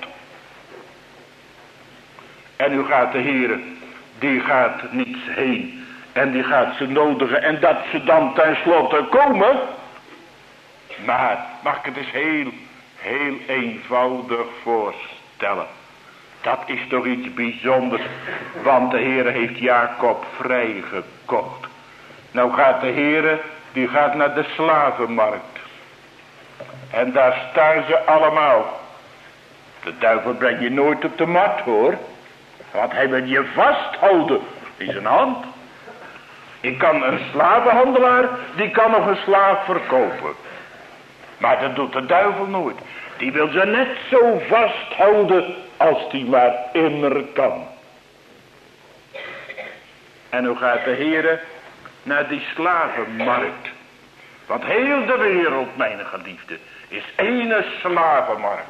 En nu gaat de Heer, die gaat niet heen. En die gaat ze nodigen. En dat ze dan tenslotte komen. Maar, mag ik het eens heel, heel eenvoudig voorstellen. Dat is toch iets bijzonders. Want de Heer heeft Jacob vrijgekocht. Nou gaat de Heer, die gaat naar de slavenmarkt. En daar staan ze allemaal. De duivel brengt je nooit op de mat, hoor. Want hij wil je vasthouden in zijn hand. Ik kan een slavenhandelaar, die kan nog een slaaf verkopen. Maar dat doet de duivel nooit. Die wil ze net zo vasthouden als die maar immer kan. En hoe gaat de Heer naar die slavenmarkt? Want heel de wereld, mijn geliefde, is ene slavenmarkt.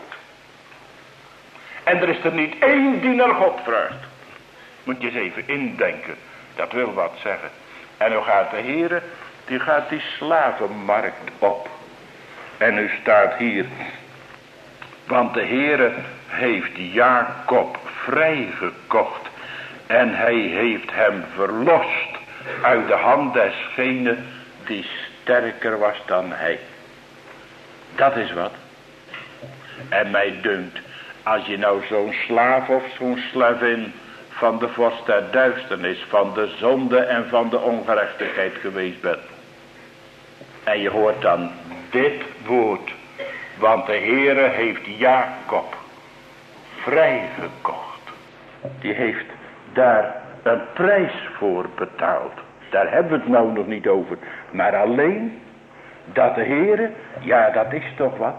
En er is er niet één die naar God vraagt. Moet je eens even indenken. Dat wil wat zeggen. En nu gaat de Heer, die gaat die slavenmarkt op. En nu staat hier. Want de Heer heeft Jacob vrijgekocht. En hij heeft hem verlost uit de hand desgene die sterker was dan hij. Dat is wat. En mij dunkt, als je nou zo'n slaaf of zo'n slavin van de vorst der duisternis, van de zonde en van de ongerechtigheid geweest bent. En je hoort dan dit woord. Want de Heere heeft Jacob vrijgekocht. Die heeft daar een prijs voor betaald. Daar hebben we het nou nog niet over. Maar alleen dat de Heere, ja, dat is toch wat.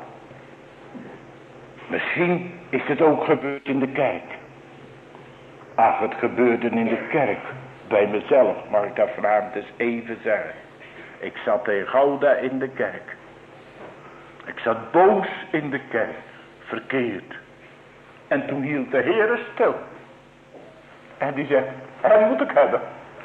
Misschien is het ook gebeurd in de kerk. Ach, het gebeurde in de kerk. Bij mezelf mag ik dat vanavond eens even zeggen. Ik zat in Gouda in de kerk. Ik zat boos in de kerk. Verkeerd. En toen hield de Heere stil. En die zegt, hij moet ik hebben.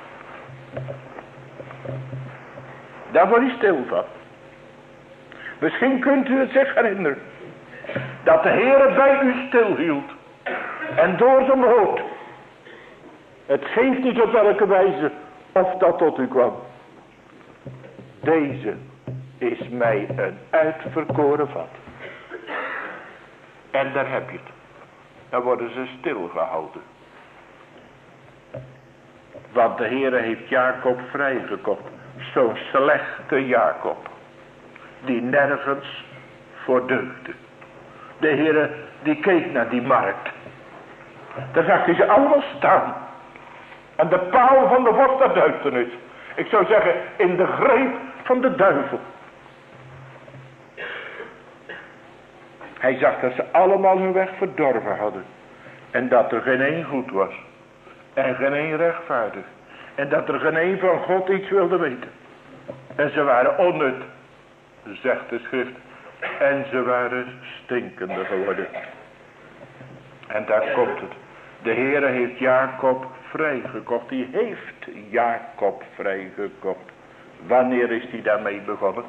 Daar word je stil van. Misschien kunt u het zich herinneren. Dat de Heere bij u stilhield. En door zijn woord. Het geeft niet op welke wijze of dat tot u kwam. Deze is mij een uitverkoren vat. En daar heb je het. Dan worden ze stilgehouden. Want de Heere heeft Jacob vrijgekocht. Zo'n slechte Jacob. Die nergens voor deugde. De Heere die keek naar die markt. Daar zag hij ze allemaal staan. En de paal van de vorst der duisternis. Ik zou zeggen in de greep van de duivel. Hij zag dat ze allemaal hun weg verdorven hadden. En dat er geen één goed was. En geen één rechtvaardig. En dat er geen één van God iets wilde weten. En ze waren onnut. Zegt de schrift. En ze waren stinkende geworden. En daar komt het. De Heere heeft Jacob vrijgekocht. Die heeft Jacob vrijgekocht. Wanneer is hij daarmee begonnen?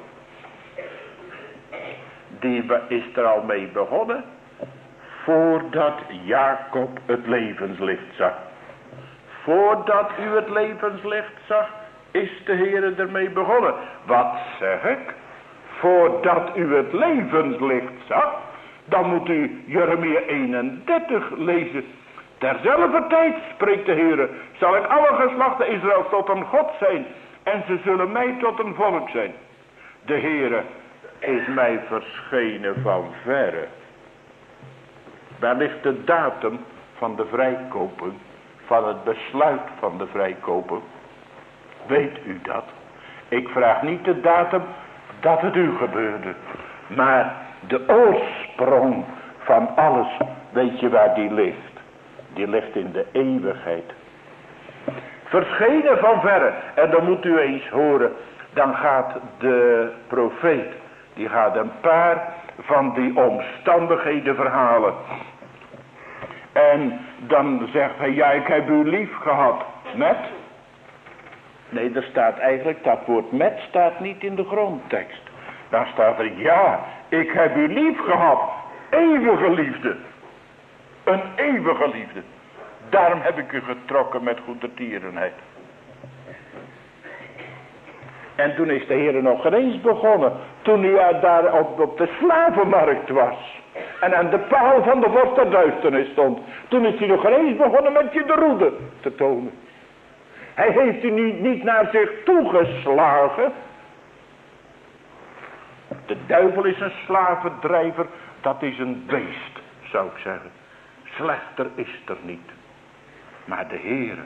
Die is er al mee begonnen. Voordat Jacob het levenslicht zag. Voordat u het levenslicht zag, is de Heere ermee begonnen. Wat zeg ik? Voordat u het levenslicht zag, dan moet u Jeremia eenendertig lezen. Terzelfde tijd, spreekt de Heere, zal ik alle geslachten Israëls tot een God zijn. En ze zullen mij tot een volk zijn. De Heere is mij verschenen van verre. Waar ligt de datum van de vrijkoping? Van het besluit van de vrijkoping? Weet u dat? Ik vraag niet de datum dat het u gebeurde. Maar de oorsprong van alles, weet je waar die ligt? Die ligt in de eeuwigheid. Verschenen van verre. En dan moet u eens horen. Dan gaat de profeet. Die gaat een paar van die omstandigheden verhalen. En dan zegt hij, ja, ik heb u lief gehad. Met? Nee, er staat eigenlijk, dat woord met staat niet in de grondtekst. Dan staat er, ja, ik heb u lief gehad. Eeuwige liefde. Een eeuwige liefde. Daarom heb ik u getrokken met goedertierenheid. En toen is de Heer nog geen eens begonnen. Toen u daar op, op de slavenmarkt was. En aan de paal van de vorst der duisternis stond. Toen is hij nog geen eens begonnen met je de roede te tonen. Hij heeft u niet, niet naar zich toegeslagen. De duivel is een slavendrijver. Dat is een beest, zou ik zeggen. Slechter is er niet. Maar de Heere.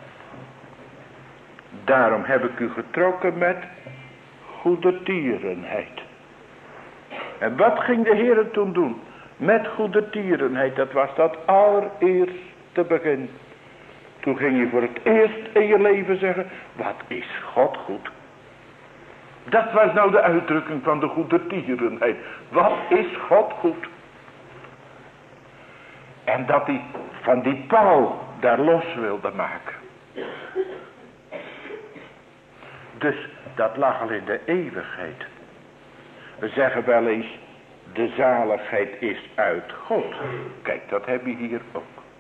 Daarom heb ik u getrokken met goedertierenheid. En wat ging de Heere toen doen? Met goedertierenheid. Dat was dat allereerste begin. Toen ging je voor het eerst in je leven zeggen. Wat is God goed. Dat was nou de uitdrukking van de goedertierenheid. Wat is God goed. En dat hij van die paal daar los wilde maken. Dus dat lag al in de eeuwigheid. We zeggen wel eens, de zaligheid is uit God. Kijk, dat heb je hier ook.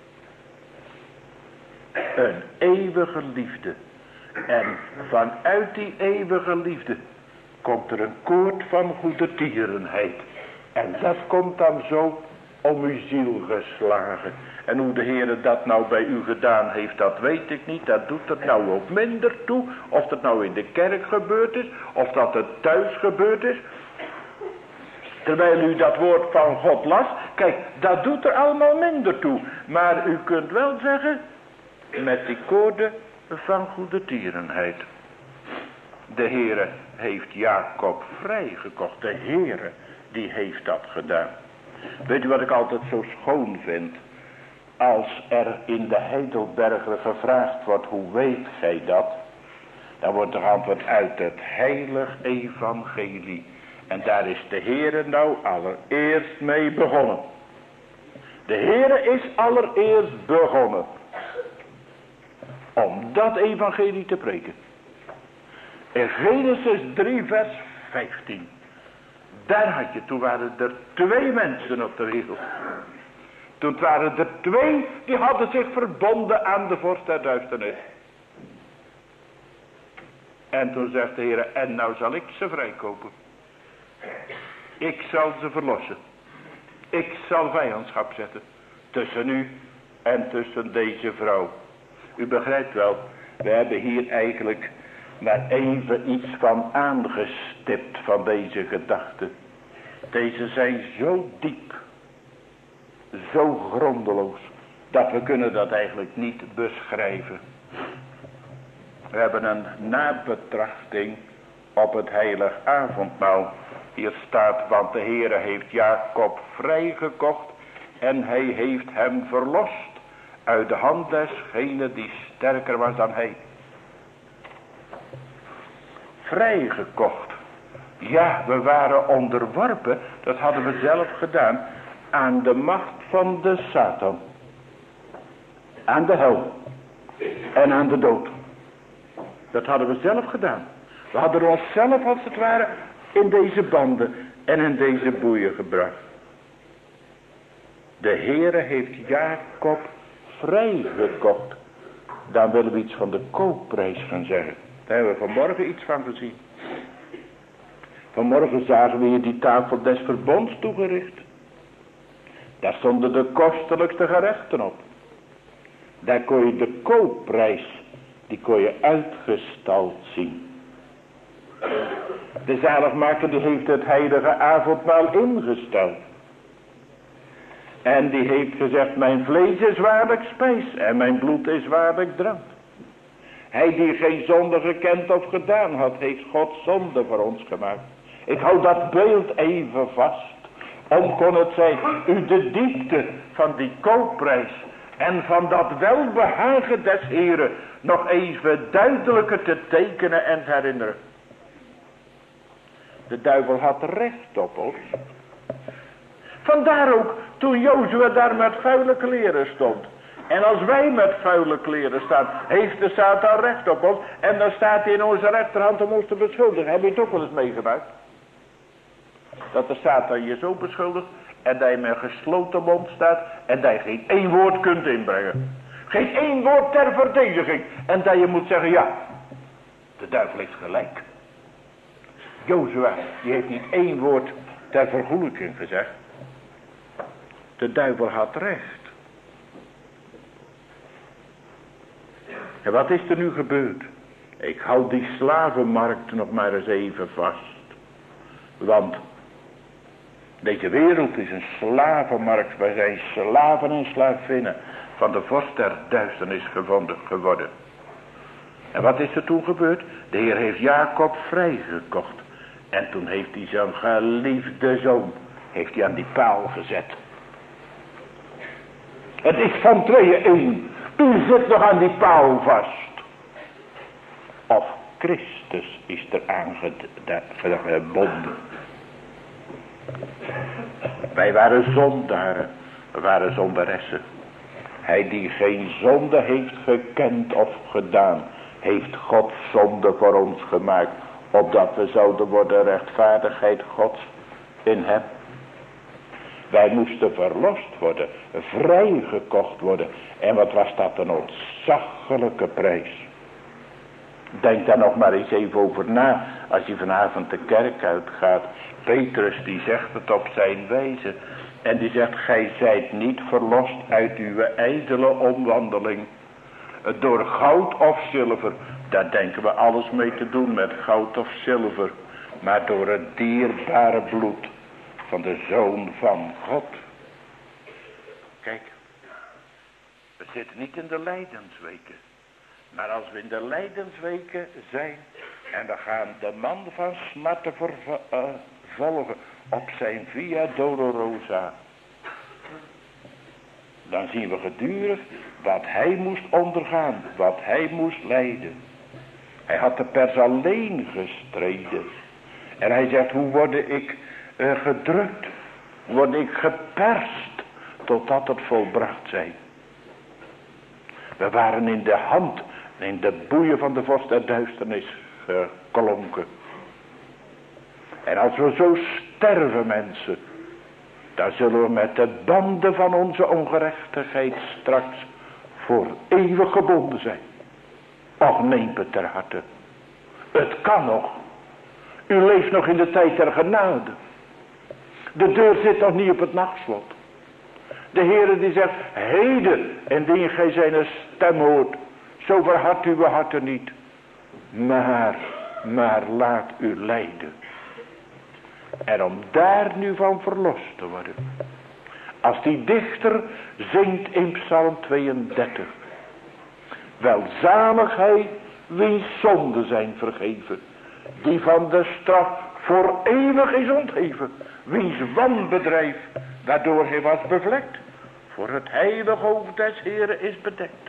Een eeuwige liefde. En vanuit die eeuwige liefde komt er een koord van goedertierenheid. En dat komt dan zo om uw ziel geslagen. En hoe de Heer dat nou bij u gedaan heeft, dat weet ik niet. Dat doet er nou ook minder toe. Of dat nou in de kerk gebeurd is. Of dat het thuis gebeurd is. Terwijl u dat woord van God las. Kijk, dat doet er allemaal minder toe. Maar u kunt wel zeggen. Met die koorden van goedertierenheid. De Heere heeft Jacob vrijgekocht. De Heere die heeft dat gedaan. Weet u wat ik altijd zo schoon vind? Als er in de Heidelberger gevraagd wordt, hoe weet gij dat? Dan wordt er antwoord uit het heilig evangelie. En daar is de Heere nou allereerst mee begonnen. De Heere is allereerst begonnen. Om dat evangelie te preken. In Genesis drie vers vijftien. Daar had je, toen waren er twee mensen op de wereld. Toen waren er twee die hadden zich verbonden aan de vorst der duisternis. En toen zegt de Heer, en nou zal ik ze vrijkopen. Ik zal ze verlossen. Ik zal vijandschap zetten. Tussen u en tussen deze vrouw. U begrijpt wel, we hebben hier eigenlijk maar even iets van aangestipt van deze gedachten. Deze zijn zo diep, zo grondeloos, dat we kunnen dat eigenlijk niet beschrijven. We hebben een nabetrachting op het heilig avondmaal. Hier staat, want de Heere heeft Jacob vrijgekocht en hij heeft hem verlost uit de hand desgene die sterker was dan hij. Vrijgekocht. Ja, we waren onderworpen, dat hadden we zelf gedaan, aan de macht van de Satan. Aan de hel. En aan de dood. Dat hadden we zelf gedaan. We hadden onszelf als het ware in deze banden en in deze boeien gebracht. De Heere heeft Jacob vrijgekocht. Dan willen we iets van de koopprijs gaan zeggen. Daar hebben we vanmorgen iets van gezien. Vanmorgen zagen we hier die tafel des verbonds toegericht. Daar stonden de kostelijkste gerechten op. Daar kon je de koopprijs, die kon je uitgestald zien. De zaligmaker die heeft het heilige avondmaal ingesteld. En die heeft gezegd, mijn vlees is waarlijk spijs en mijn bloed is waarlijk drank. Hij die geen zonde gekend of gedaan had, heeft God zonde voor ons gemaakt. Ik hou dat beeld even vast. Om kon het zijn, u de diepte van die koopprijs en van dat welbehagen des Heren nog even duidelijker te tekenen en te herinneren. De duivel had recht op ons. Vandaar ook toen Jozua daar met vuile kleren stond. En als wij met vuile kleren staan, heeft de Satan recht op ons. En dan staat hij in onze rechterhand om ons te beschuldigen. Heb je het ook wel eens meegemaakt? Dat de Satan je zo beschuldigt en dat je met een gesloten mond staat en dat je geen één woord kunt inbrengen. Geen één woord ter verdediging. En dat je moet zeggen, ja, de duivel heeft gelijk. Jozua, die heeft niet één woord ter vergoelijking gezegd. De duivel had recht. En wat is er nu gebeurd? Ik hou die slavenmarkt nog maar eens even vast. Want deze wereld is een slavenmarkt. Wij zijn slaven en slavinnen van de vorst der duisternis gevonden geworden. En wat is er toen gebeurd? De Heer heeft Jacob vrijgekocht. En toen heeft hij zijn geliefde zoon heeft hij aan die paal gezet. Het is van tweeën één. U zit nog aan die paal vast. Of Christus is er aangebonden. Wij waren zondaren. We waren zondaressen. Hij die geen zonde heeft gekend of gedaan, heeft God zonde voor ons gemaakt, opdat we zouden worden rechtvaardigheid Gods in hem. Wij moesten verlost worden, vrijgekocht worden. En wat was dat een ontzaglijke prijs. Denk daar nog maar eens even over na, als je vanavond de kerk uitgaat. Petrus die zegt het op zijn wijze. En die zegt, gij zijt niet verlost uit uw ijdele omwandeling. Door goud of zilver. Daar denken we alles mee te doen met goud of zilver. Maar door het dierbare bloed van de Zoon van God. Kijk, we zitten niet in de lijdensweken. Maar als we in de lijdensweken zijn en we gaan de man van smarten vervolgen op zijn via dolorosa, dan zien we gedurig wat hij moest ondergaan, wat hij moest lijden. Hij had de pers alleen gestreden. En hij zegt, hoe word ik uh, gedrukt, word ik geperst, totdat het volbracht zij. We waren in de hand, in de boeien van de vorst der duisternis geklonken. En als we zo sterven, mensen, dan zullen we met de banden van onze ongerechtigheid straks voor eeuwig gebonden zijn. Och, neem het ter harte. Het kan nog. U leeft nog in de tijd der genade. De deur zit nog niet op het nachtslot. De Heere die zegt, heden, indien gij zijn stem hoort, zo verhard uw harten niet. Maar, maar laat u lijden. En om daar nu van verlost te worden. Als die dichter zingt in Psalm tweeëndertig. Welzalig hij wiens zonden zijn vergeven. Die van de straf voor eeuwig is ontheven. Wiens wanbedrijf waardoor hij was bevlekt. Voor het heilige hoofd des Heren is bedekt.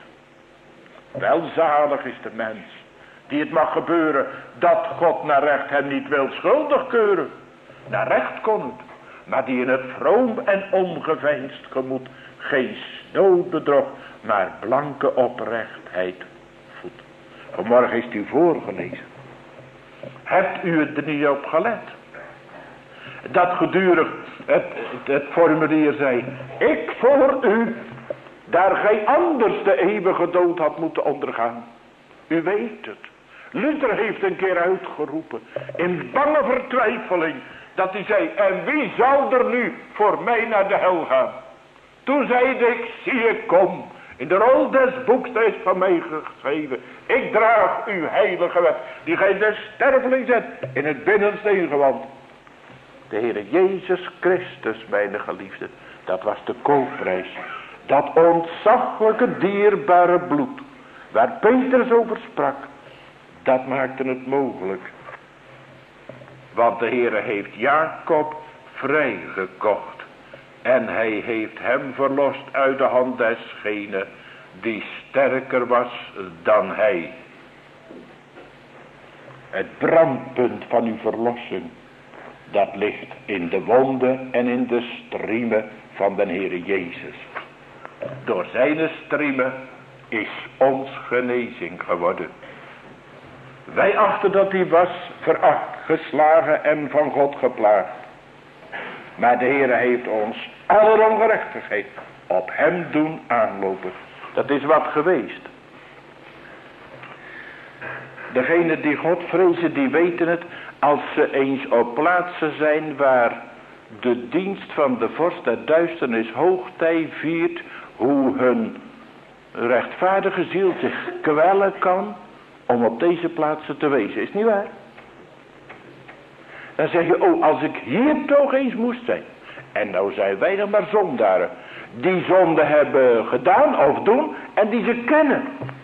Welzalig is de mens die het mag gebeuren dat God naar recht hem niet wil schuldig keuren. Naar recht kon het, maar die in het vroom en ongeveinsd gemoed geen snood bedrog, maar blanke oprechtheid voedt. Vanmorgen is het u voorgelezen. Hebt u het er niet op gelet? Dat gedurig het, het, het formulier zei, ik voor u, daar gij anders de eeuwige dood had moeten ondergaan. U weet het. Luther heeft een keer uitgeroepen, in bange vertwijfeling, dat hij zei, en wie zal er nu voor mij naar de hel gaan? Toen zei ik, zie ik kom, in de rol des boeks is van mij geschreven, ik draag uw heilige wet, die gij de sterveling zet, in het binnenste ingewand. De Heere Jezus Christus, mijn geliefde, dat was de koopprijs. Dat ontzaglijke dierbare bloed, waar Petrus over sprak, dat maakte het mogelijk. Want de Heere heeft Jacob vrijgekocht. En hij heeft hem verlost uit de hand desgene die sterker was dan hij. Het brandpunt van uw verlossing Dat ligt in de wonden en in de striemen van de Heere Jezus. Door zijn striemen is ons genezing geworden. Wij achten dat hij was veracht, geslagen en van God geplaagd. Maar de Heere heeft ons alle ongerechtigheid op hem doen aanlopen. Dat is wat geweest. Degenen die God vrezen, die weten het, als ze eens op plaatsen zijn waar de dienst van de vorst der duisternis hoogtij viert, hoe hun rechtvaardige ziel zich kwellen kan om op deze plaatsen te wezen. Is niet waar? Dan zeg je, oh, als ik hier toch eens moest zijn. En nou zijn wij nog maar zondaren. Die zonde hebben gedaan of doen en die ze kennen.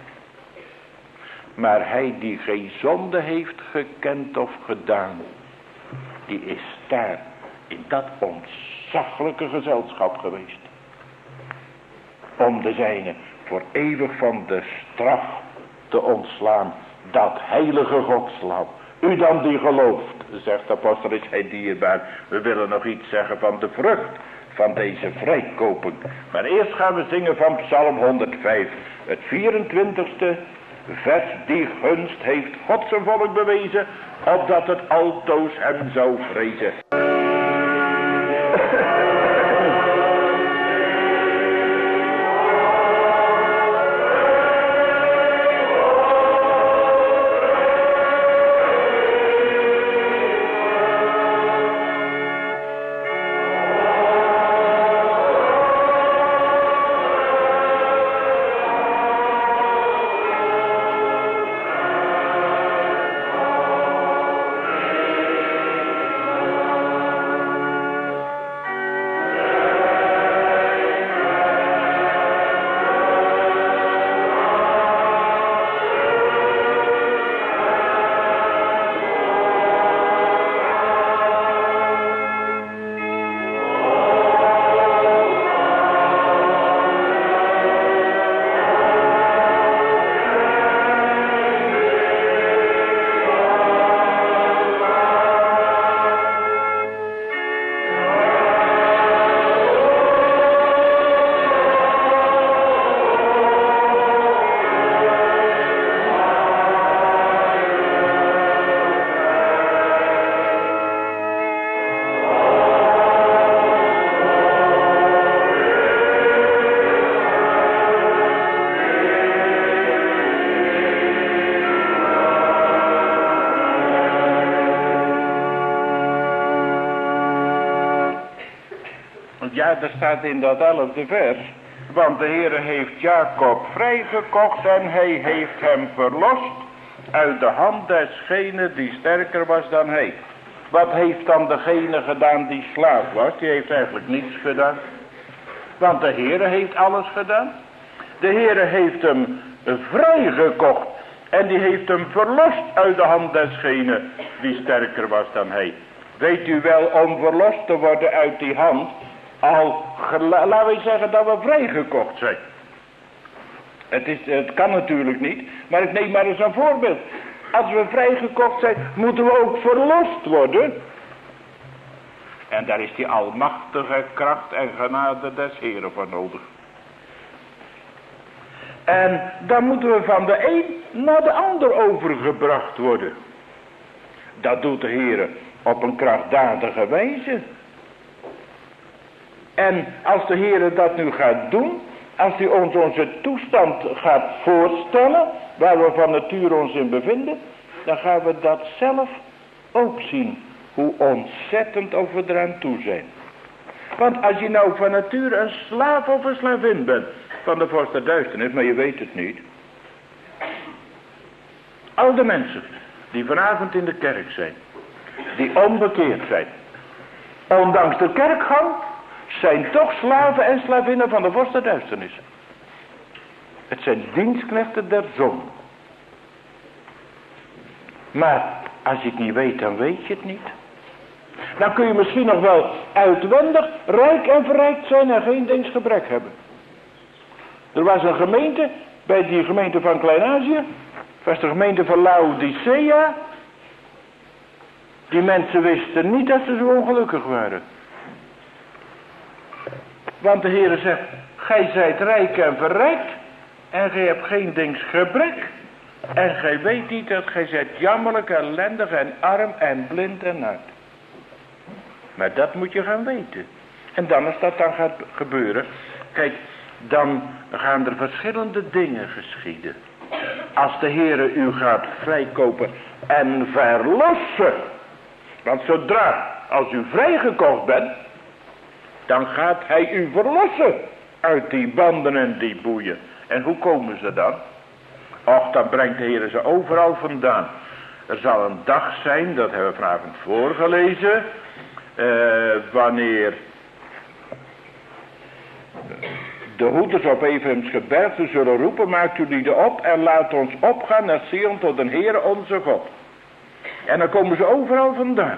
Maar hij die geen zonde heeft gekend of gedaan, die is daar in dat ontzaglijke gezelschap geweest. Om de zijne voor eeuwig van de straf te ontslaan. Dat heilige godslam. U dan die gelooft, zegt de apostel, is hij dierbaar. We willen nog iets zeggen van de vrucht van deze vrijkoping. Maar eerst gaan we zingen van Psalm honderdvijf. Het vierentwintigste vers. Die gunst heeft God zijn volk bewezen, opdat het altoos hem zou vrezen. Ja, er staat in dat elfde vers. Want de Heere heeft Jacob vrijgekocht en hij heeft hem verlost uit de hand desgene die sterker was dan hij. Wat heeft dan degene gedaan die slaaf was? Die heeft eigenlijk niets gedaan. Want de Heere heeft alles gedaan. De Heere heeft hem vrijgekocht en die heeft hem verlost uit de hand desgene die sterker was dan hij. Weet u wel, om verlost te worden uit die hand, al, laten we zeggen dat we vrijgekocht zijn. Het, is, het kan natuurlijk niet, maar ik neem maar eens een voorbeeld. Als we vrijgekocht zijn, moeten we ook verlost worden. En daar is die almachtige kracht en genade des Heeren voor nodig. En dan moeten we van de een naar de ander overgebracht worden. Dat doet de Heere op een krachtdadige wijze. En als de Heere dat nu gaat doen, als hij ons onze toestand gaat voorstellen, waar we van nature ons in bevinden, dan gaan we dat zelf ook zien, hoe ontzettend of we eraan toe zijn. Want als je nou van nature een slaaf of een slavin bent van de vorst der duisternis, maar je weet het niet. Al de mensen die vanavond in de kerk zijn, die onbekeerd zijn, ondanks de kerkgang, zijn toch slaven en slavinnen van de vorst der duisternis. Het zijn dienstknechten der zon. Maar als je het niet weet, dan weet je het niet. Dan kun je misschien nog wel uitwendig rijk en verrijkt zijn en geen dienstgebrek hebben. Er was een gemeente, bij die gemeente van Klein-Azië, was de gemeente van Laodicea. Die mensen wisten niet dat ze zo ongelukkig waren. Want de Heere zegt, gij zijt rijk en verrijkt. En gij hebt geen dings gebrek. En gij weet niet dat gij zijt jammerlijk, ellendig en arm en blind en naakt. Maar dat moet je gaan weten. En dan als dat dan gaat gebeuren. Kijk, dan gaan er verschillende dingen geschieden. Als de Heere u gaat vrijkopen en verlossen. Want zodra als u vrijgekocht bent. Dan gaat hij u verlossen. Uit die banden en die boeien. En hoe komen ze dan? Och, dan brengt de Heer ze overal vandaan. Er zal een dag zijn, dat hebben we vanavond voorgelezen. Uh, wanneer de hoeders op Efraims gebergte zullen roepen, maakt u lieden op en laat ons opgaan naar Sion tot de Heere onze God. En dan komen ze overal vandaan.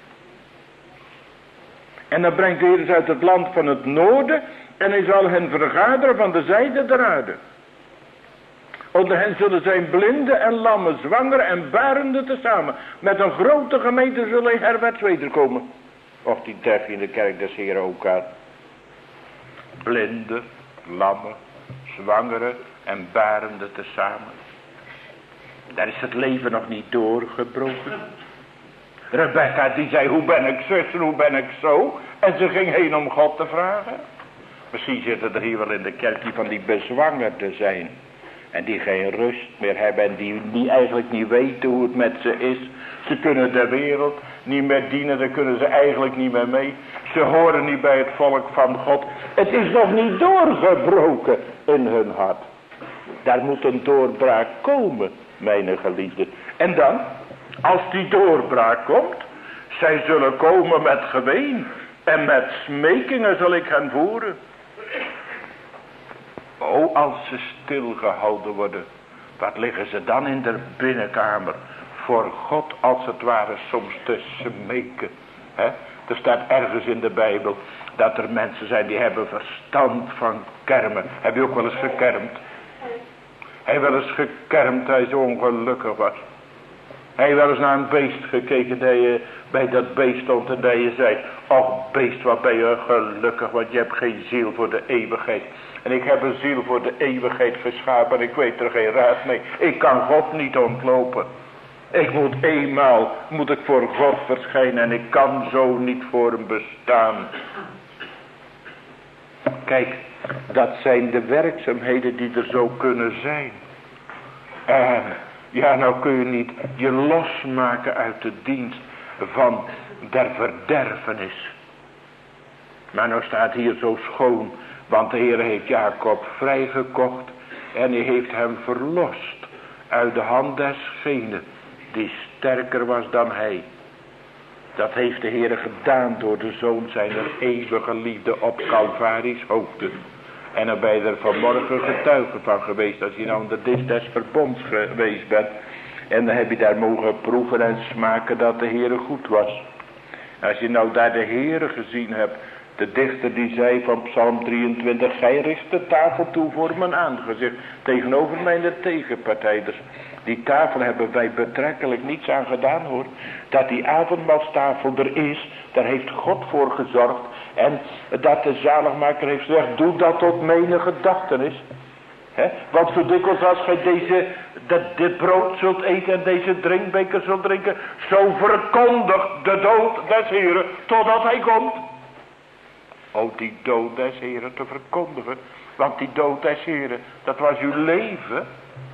En dan brengt de Heer ze uit het land van het noorden en hij zal hen vergaderen van de zijde der aarde. Onder hen zullen zijn blinden en lammen, zwangeren en barenden tezamen. Met een grote gemeente zullen hij herwaarts wederkomen. Of die tref je in de kerk des Heeren ook aan. Blinden, lammen, zwangeren en barenden tezamen. Daar is het leven nog niet doorgebroken. Rebecca die zei, hoe ben ik zus en hoe ben ik zo? En ze ging heen om God te vragen. Misschien zitten er hier wel in de kerk die van die bezwangerde zijn. En die geen rust meer hebben en die, die eigenlijk niet weten hoe het met ze is. Ze kunnen de wereld niet meer dienen, daar kunnen ze eigenlijk niet meer mee. Ze horen niet bij het volk van God. Het is nog niet doorgebroken in hun hart. Daar moet een doorbraak komen, mijn geliefden. En dan, als die doorbraak komt, zij zullen komen met geween en met smekingen zal ik hen voeren. O, als ze stilgehouden worden, wat liggen ze dan in de binnenkamer voor God als het ware soms te smeken. He? Er staat ergens in de Bijbel dat er mensen zijn die hebben verstand van kermen. Heb je ook wel eens gekermd? Hij wel eens gekermd, hij zo ongelukkig was. Hij wel eens naar een beest gekeken dat je bij dat beest stond en dat je zei, och beest, wat ben je gelukkig, want je hebt geen ziel voor de eeuwigheid. En ik heb een ziel voor de eeuwigheid geschapen en ik weet er geen raad mee. Ik kan God niet ontlopen. Ik moet eenmaal, moet ik voor God verschijnen en ik kan zo niet voor hem bestaan. Kijk, dat zijn de werkzaamheden die er zo kunnen zijn. En ja, nou kun je niet je losmaken uit de dienst van der verderfenis. Maar nou staat hier zo schoon, want de Heer heeft Jacob vrijgekocht en hij heeft hem verlost uit de hand desgene die sterker was dan hij. Dat heeft de Heer gedaan door de Zoon zijner eeuwige liefde op Calvarisch hoogte. En daar ben je er vanmorgen getuige van geweest als je nou onder dit des verbonds geweest bent. En dan heb je daar mogen proeven en smaken dat de Heer goed was. Als je nou daar de Heer gezien hebt, de dichter die zei van Psalm drieëntwintig, gij richt de tafel toe voor mijn aangezicht, tegenover mijn tegenpartijders. Die tafel hebben wij betrekkelijk niets aan gedaan hoor. Dat die avondmaalstafel er is, daar heeft God voor gezorgd. En dat de zaligmaker heeft gezegd, doe dat tot mijn gedachtenis. He? Want zo dikwijls als gij deze, dat, dit brood zult eten en deze drinkbeker zult drinken, zo verkondigt de dood des Heren totdat hij komt. O, die dood des Heren te verkondigen. Want die dood des Heren, dat was uw leven.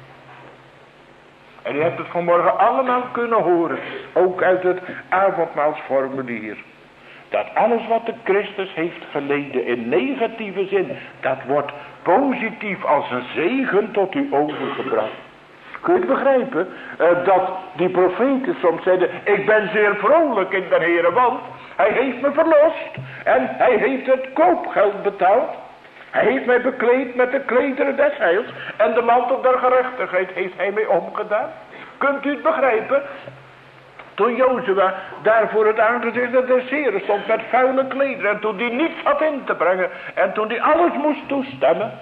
En u hebt het vanmorgen allemaal kunnen horen. Ook uit het avondmaalsformulier. Dat alles wat de Christus heeft geleden in negatieve zin, dat wordt positief als een zegen tot u overgebracht. Kun je het begrijpen? Uh, dat die profeten soms zeiden, ik ben zeer vrolijk in de Heere, want hij heeft me verlost. En hij heeft het koopgeld betaald. Hij heeft mij bekleed met de klederen des heils. En de mantel der gerechtigheid heeft hij mij omgedaan. Kunt u het begrijpen? Toen Jozua daar voor het aangezicht des Heren stond met vuile klederen. En toen hij niets had in te brengen. En toen hij alles moest toestemmen.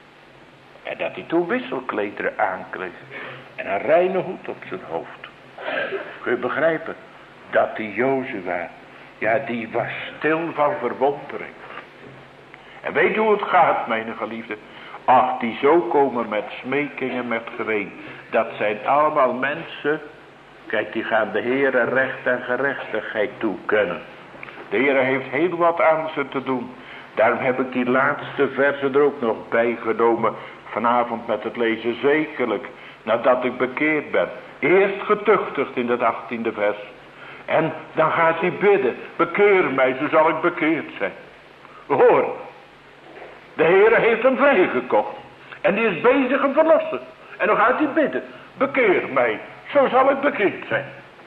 En dat hij toen wisselklederen aankleed. En een reine hoed op zijn hoofd. Kun je begrijpen? dat die Jozua, ja, die was stil van verwondering. En weet u hoe het gaat, mijn geliefde? Ach, die zo komen met smekingen, met geween. Dat zijn allemaal mensen, kijk, die gaan de Heere recht en gerechtigheid toekennen. De Heere heeft heel wat aan ze te doen. Daarom heb ik die laatste versen er ook nog bij genomen. Vanavond met het lezen zekerlijk. Nadat ik bekeerd ben. Eerst getuchtigd in het achttiende vers. En dan gaat hij bidden. Bekeer mij, zo zal ik bekeerd zijn. Hoor. De Heere heeft hem vrijgekocht. En die is bezig hem verlossen. En dan gaat hij bidden. Bekeer mij, zo zal ik bekeerd zijn.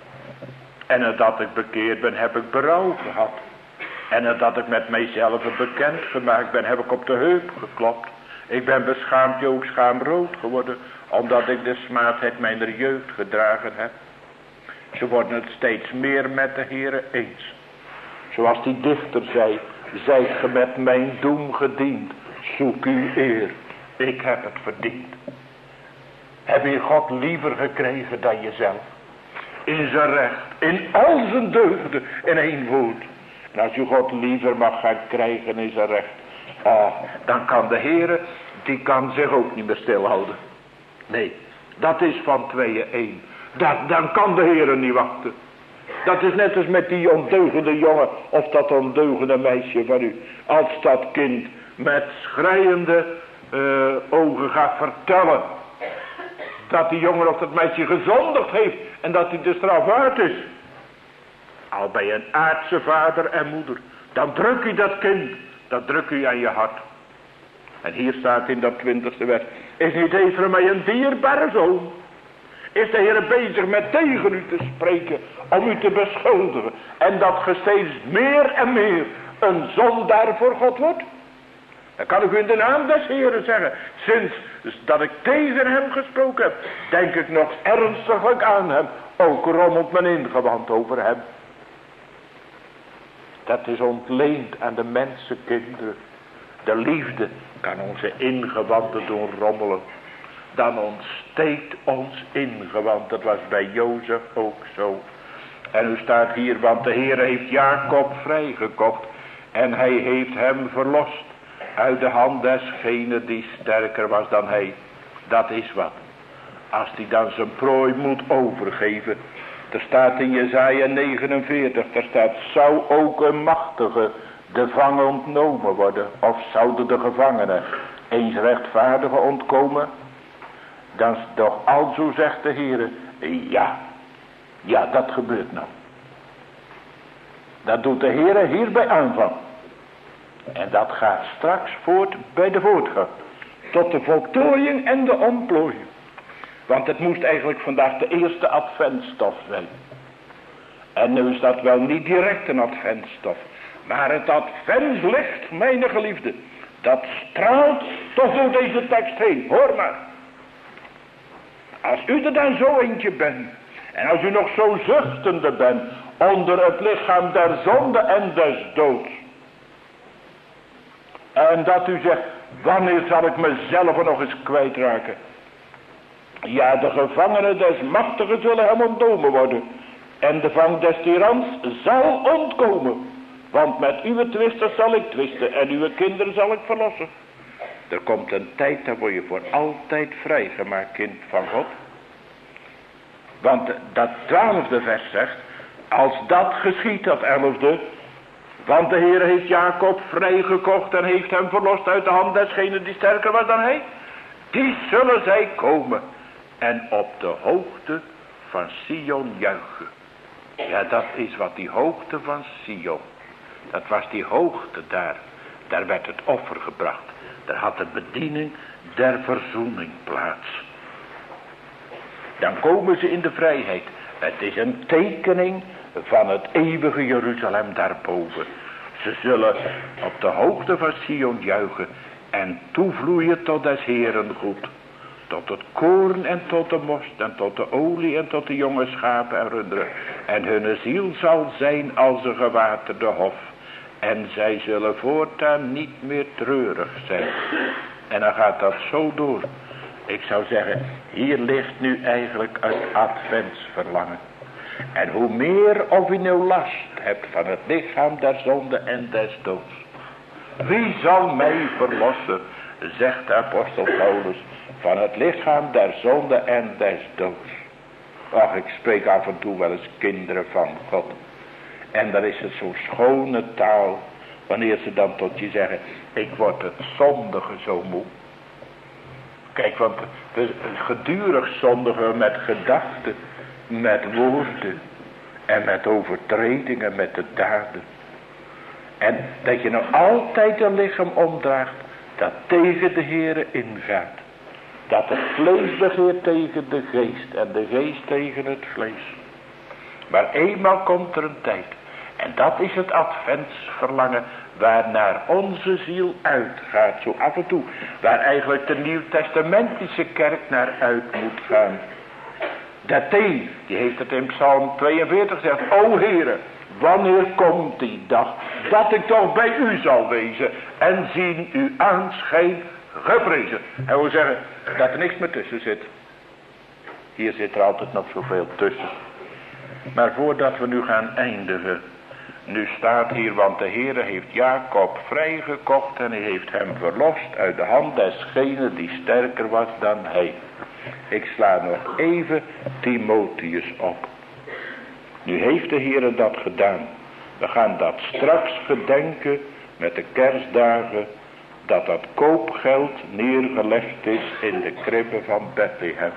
En nadat ik bekeerd ben, heb ik berouw gehad. En nadat ik met mijzelf bekend gemaakt ben, heb ik op de heup geklopt. Ik ben beschaamd, ook schaamrood geworden, omdat ik de smaadheid mijner jeugd gedragen heb. Ze worden het steeds meer met de Heere eens. Zoals die dichter zei, zijt ge met mijn doem gediend, zoek uw eer, ik heb het verdiend. Heb je God liever gekregen dan jezelf? In zijn recht, in al zijn deugden, in één woord. En als je God liever mag gaan krijgen in zijn recht, oh, dan kan de Heere, die kan zich ook niet meer stilhouden. Nee, dat is van tweeën één. Dat, dan kan de Heere niet wachten. Dat is net als met die ondeugende jongen of dat ondeugende meisje van u. Als dat kind met schreiende uh, ogen gaat vertellen dat die jongen of dat meisje gezondigd heeft en dat hij de straf waard is. Al bij een aardse vader en moeder, dan druk je dat kind, dat druk je aan je hart. En hier staat in dat twintigste vers, is niet even mij een dierbare zoon? Is de Heer bezig met tegen u te spreken, om u te beschuldigen, en dat ge steeds meer en meer een zondaar voor God wordt? Dan kan ik u in de naam des Heeren zeggen, sinds dat ik tegen hem gesproken heb, denk ik nog ernstiglijk aan hem, ook rommelt mijn ingewand over hem. Dat is ontleend aan de mensenkinderen. De liefde kan onze ingewanden doen rommelen. Dan ontsteekt ons ingewand. Dat was bij Jozef ook zo. En u staat hier, want de Heer heeft Jacob vrijgekocht. En hij heeft hem verlost. Uit de hand desgene die sterker was dan hij. Dat is wat. Als hij dan zijn prooi moet overgeven. Er staat in Jesaja negenenveertig. Er staat, zou ook een machtige de vang ontnomen worden. Of zouden de gevangenen eens rechtvaardige ontkomen. Dan toch alzo zegt de Heer. Ja. Ja, dat gebeurt nou. Dat doet de Heer hier bij aanvang. En dat gaat straks voort bij de voortgang. Tot de voltooiing en de ontplooiing. Want het moest eigenlijk vandaag de eerste adventstof zijn. En nu is dat wel niet direct een adventstof. Maar het adventslicht, mijn geliefde, dat straalt toch door deze tekst heen. Hoor maar. Als u er dan zo eentje bent. En als u nog zo zuchtende bent. Onder het lichaam der zonde en des doods. En dat u zegt, wanneer zal ik mezelf nog eens kwijtraken? Ja, de gevangenen des machtigen zullen hem ontnomen worden. En de vang des tirans zal ontkomen. Want met uw twisten zal ik twisten en uw kinderen zal ik verlossen. Er komt een tijd, dan word je voor altijd vrijgemaakt, kind van God. Want dat twaalfde vers zegt, als dat geschiet, dat elfde. Want de Heer heeft Jacob vrijgekocht en heeft hem verlost uit de hand desgene die sterker was dan hij. Die zullen zij komen en op de hoogte van Sion juichen. Ja, dat is wat die hoogte van Sion. Dat was die hoogte daar. Daar werd het offer gebracht. Daar had de bediening der verzoening plaats. Dan komen ze in de vrijheid. Het is een tekening van het eeuwige Jeruzalem daarboven. Ze zullen op de hoogte van Sion juichen en toevloeien tot des Heeren goed. Tot het koorn en tot de most en tot de olie en tot de jonge schapen en runderen. En hun ziel zal zijn als een gewaterde hof. En zij zullen voortaan niet meer treurig zijn. En dan gaat dat zo door. Ik zou zeggen, hier ligt nu eigenlijk het adventsverlangen. En hoe meer of u nou last hebt van het lichaam der zonde en des doods. Wie zal mij verlossen, zegt de apostel Paulus, van het lichaam der zonde en des doods. Ach, ik spreek af en toe wel eens kinderen van God. En dan is het zo'n schone taal, wanneer ze dan tot je zeggen, ik word het zondige zo moe. Kijk, want we gedurig zondigen met gedachten, met woorden en met overtredingen, met de daden. En dat je nou altijd een lichaam omdraagt dat tegen de Heere ingaat. Dat het vlees begeert tegen de geest en de geest tegen het vlees. Maar eenmaal komt er een tijd. En dat is het adventsverlangen waarnaar onze ziel uitgaat. Zo af en toe. Waar eigenlijk de nieuwtestamentische kerk naar uit moet gaan. Dat die, die heeft het in Psalm tweeënveertig gezegd. O Heere, wanneer komt die dag dat ik toch bij u zal wezen en zien uw aanschijn geprezen. En we zeggen dat er niks meer tussen zit. Hier zit er altijd nog zoveel tussen. Maar voordat we nu gaan eindigen. Nu staat hier, want de Heere heeft Jacob vrijgekocht en hij heeft hem verlost uit de hand desgene die sterker was dan hij. Ik sla nog even Timotheus op. Nu heeft de Heere dat gedaan. We gaan dat straks gedenken met de kerstdagen. Dat dat koopgeld neergelegd is in de kribbe van Bethlehem.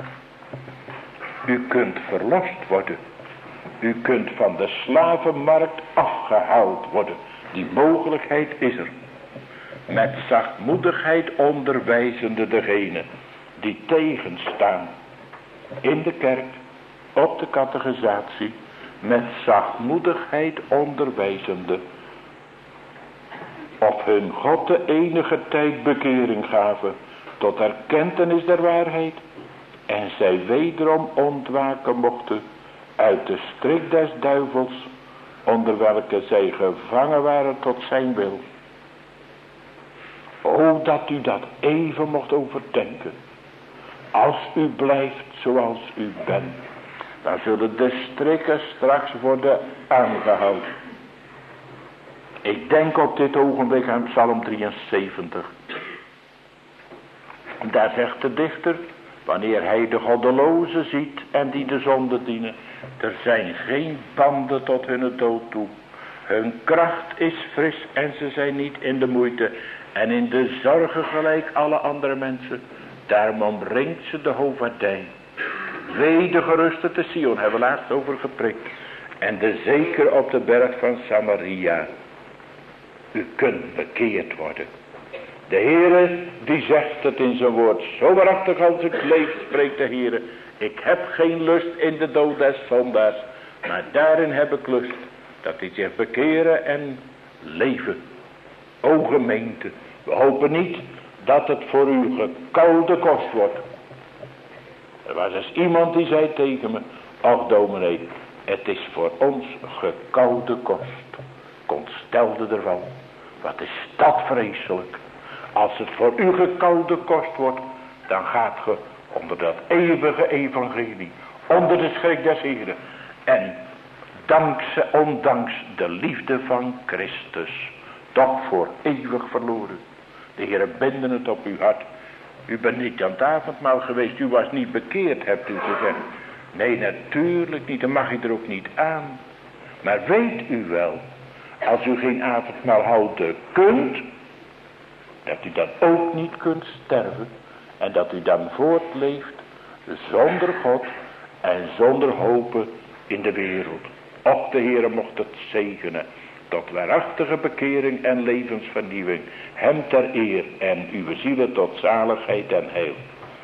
U kunt verlost worden. U kunt van de slavenmarkt afgehaald worden. Die mogelijkheid is er. Met zachtmoedigheid onderwijzende degene die tegenstaan. In de kerk, op de catechisatie. Met zachtmoedigheid onderwijzende. Op hun God de enige tijd bekering gaven. Tot erkentenis der waarheid. En zij wederom ontwaken mochten. Uit de strik des duivels. Onder welke zij gevangen waren tot zijn wil. O, dat u dat even mocht overdenken. Als u blijft zoals u bent. Dan zullen de strikken straks worden aangehouden. Ik denk op dit ogenblik aan Psalm drieënzeventig. Daar zegt de dichter. Wanneer hij de goddelozen ziet en die de zonde dienen. Er zijn geen banden tot hun dood toe. Hun kracht is fris en ze zijn niet in de moeite. En in de zorgen gelijk alle andere mensen. Daarom omringt ze de hoofdwaardij. Wee de geruste te Sion, hebben we laatst over geprikt. En de zeker op de berg van Samaria. U kunt bekeerd worden. De Heere die zegt het in zijn woord. Zo waarachtig als ik leef, spreekt de Heere. Ik heb geen lust in de dood des zondaars. Maar daarin heb ik lust. Dat die zich bekeren en leven. O gemeente. We hopen niet dat het voor u gekoude kost wordt. Er was eens iemand die zei tegen me. Och dominee. Het is voor ons gekoude kost. Ik ontstelde ervan. Wat is dat vreselijk. Als het voor u gekoude kost wordt. Dan gaat ge onder dat eeuwige evangelie. Onder de schrik des Heren. En dankzij, ondanks de liefde van Christus. Toch voor eeuwig verloren. De Heere binden het op uw hart. U bent niet aan het avondmaal geweest. U was niet bekeerd, hebt u gezegd. Nee, natuurlijk niet. Dan mag u er ook niet aan. Maar weet u wel. Als u geen avondmaal houden kunt. Dat u dan ook niet kunt sterven. En dat u dan voortleeft. Zonder God. En zonder hopen in de wereld. Och, de Heere mocht het zegenen. Tot waarachtige bekering en levensvernieuwing. Hem ter eer en uw zielen tot zaligheid en heil.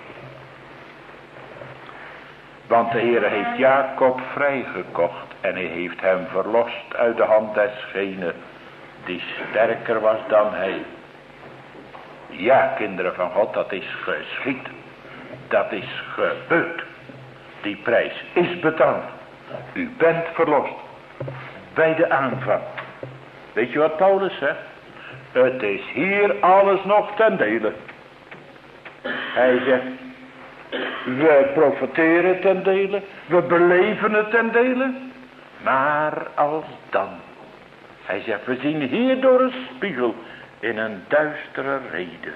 Want de Heere heeft Jacob vrijgekocht. En hij heeft hem verlost uit de hand desgene die sterker was dan hij. Ja, kinderen van God, dat is geschied. Dat is gebeurd. Die prijs is betaald. U bent verlost. Bij de aanvang. Weet je wat Paulus zegt? Het is hier alles nog ten dele. Hij zegt. We profiteren ten dele. We beleven het ten dele. Maar als dan. Hij zegt, we zien hier door een spiegel in een duistere reden.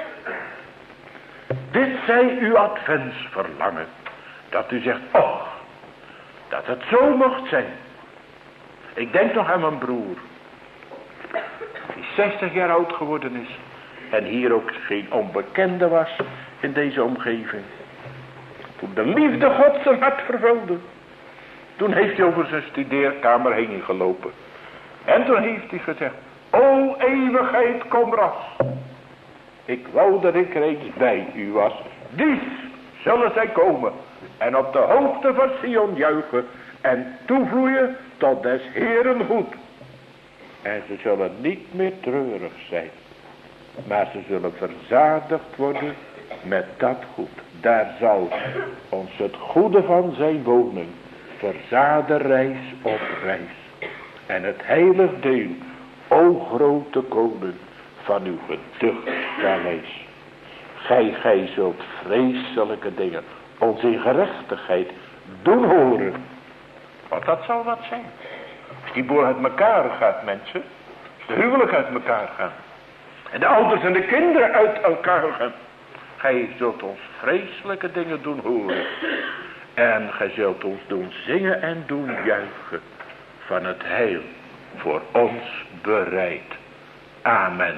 Dit zij uw adventsverlangen. Dat u zegt, och, dat het zo mocht zijn. Ik denk nog aan mijn broer. Die zestig jaar oud geworden is. En hier ook geen onbekende was in deze omgeving. Toen de liefde God zijn hart vervulde. Toen heeft hij over zijn studeerkamer heen gelopen. En toen heeft hij gezegd. O eeuwigheid, kom ras. Ik wou dat ik reeds bij u was. Dies zullen zij komen. En op de hoogte van Sion juichen. En toevloeien tot des Heeren goed. En ze zullen niet meer treurig zijn. Maar ze zullen verzadigd worden met dat goed. Daar zal ons het goede van zijn woning. Verzaden reis op reis. En het heilig deel. O grote koning van uw geducht paleis. Gij, gij zult vreselijke dingen. Ons in gerechtigheid doen horen. Want dat zal wat zijn. Als die boel uit elkaar gaat, mensen. Als de huwelijk uit elkaar gaan. En de ouders en de kinderen uit elkaar gaan. Gij zult ons vreselijke dingen doen horen. En gij zult ons doen zingen en doen juichen. Van het heil voor ons bereid. Amen.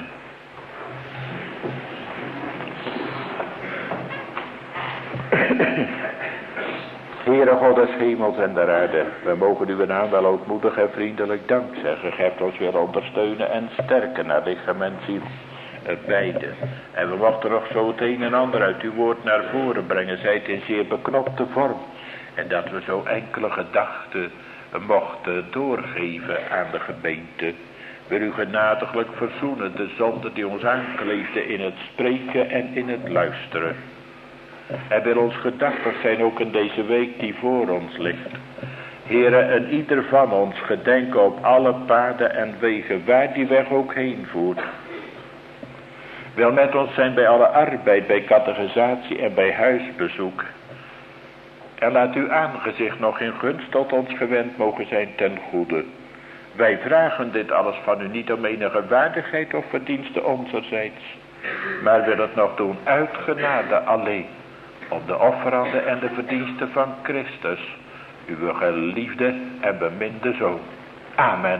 Heere God des hemels en der aarde, we mogen uw naam wel ootmoedig en vriendelijk dank zeggen. Gij hebt ons willen ondersteunen en sterken naar lichaam en ziel. Beide. En we mochten nog zo het een en ander uit uw woord naar voren brengen. Zij het in zeer beknopte vorm. En dat we zo enkele gedachten mochten doorgeven aan de gemeente. Wil u genadiglijk verzoenen de zonde die ons aankleefde in het spreken en in het luisteren. En wil ons gedachtig zijn ook in deze week die voor ons ligt. Heere, en ieder van ons gedenken op alle paden en wegen, waar die weg ook heen voert. Wil met ons zijn bij alle arbeid, bij catechisatie en bij huisbezoek. En laat uw aangezicht nog in gunst tot ons gewend mogen zijn ten goede. Wij vragen dit alles van u niet om enige waardigheid of verdienste onzerzijds. Maar wil het nog doen uit genade alleen. Om de offeranden en de verdiensten van Christus. Uw geliefde en beminde Zoon. Amen.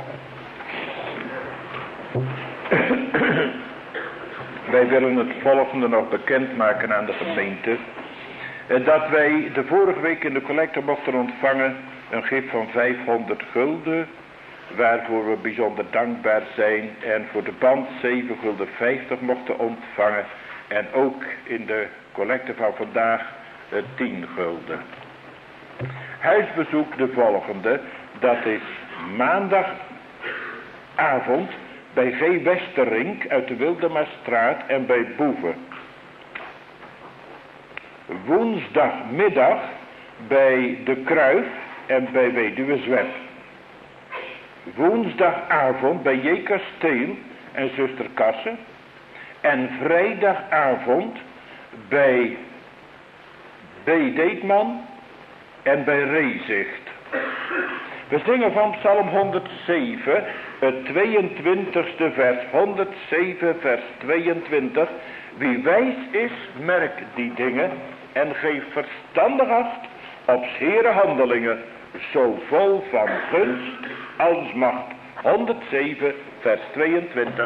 Wij willen het volgende nog bekendmaken aan de gemeente. Dat wij de vorige week in de collecte mochten ontvangen een gift van vijfhonderd gulden. Waarvoor we bijzonder dankbaar zijn. En voor de band zeven gulden vijftig mochten ontvangen. En ook in de collecte van vandaag tien gulden. Huisbezoek de volgende. Dat is maandagavond bij G. Westerink uit de Wildemarstraat en bij Boeven. Woensdagmiddag bij De Kruif en bij Weduwe Zwet. Woensdagavond bij J. Kasteel en zuster Kasse. En vrijdagavond bij B. Deetman en bij Rezicht. We zingen van Psalm honderdzeven, het tweeëntwintigste vers, honderdzeven vers tweeëntwintig. Wie wijs is, merk die dingen en geef verstandig acht op 's Heere handelingen, zo vol van gunst als macht. honderdzeven vers tweeëntwintig.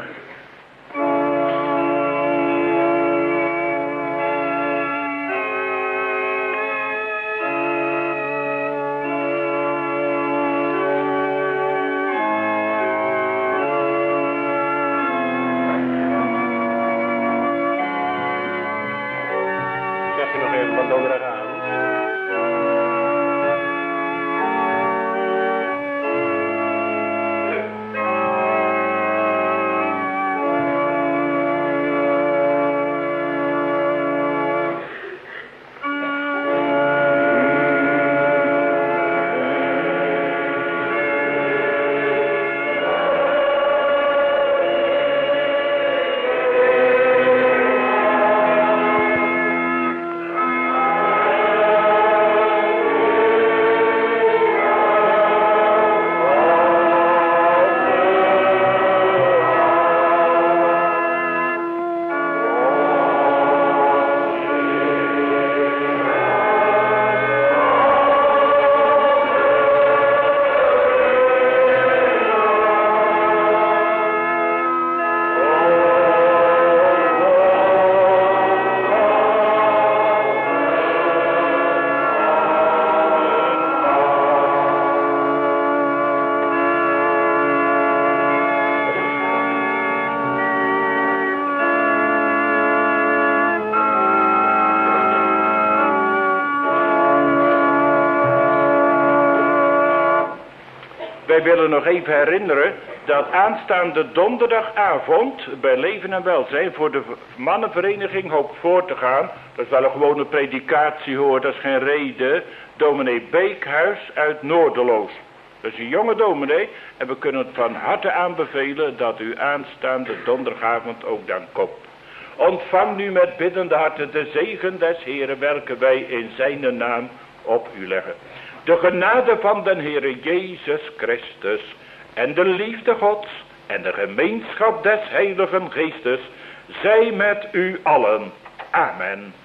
willen nog even herinneren dat aanstaande donderdagavond bij Leven en Welzijn voor de mannenvereniging Hoop Voor te gaan. Dat is wel een gewone predikatie hoor, dat is geen reden. Dominee Beekhuis uit Noorderloos. Dat is een jonge dominee en we kunnen het van harte aanbevelen dat u aanstaande donderdagavond ook dan komt. Ontvang nu met biddende harten de zegen des Heeren welke wij in zijn naam op u leggen. De genade van den Heere Jezus Christus en de liefde Gods en de gemeenschap des Heiligen Geestes zij met u allen. Amen.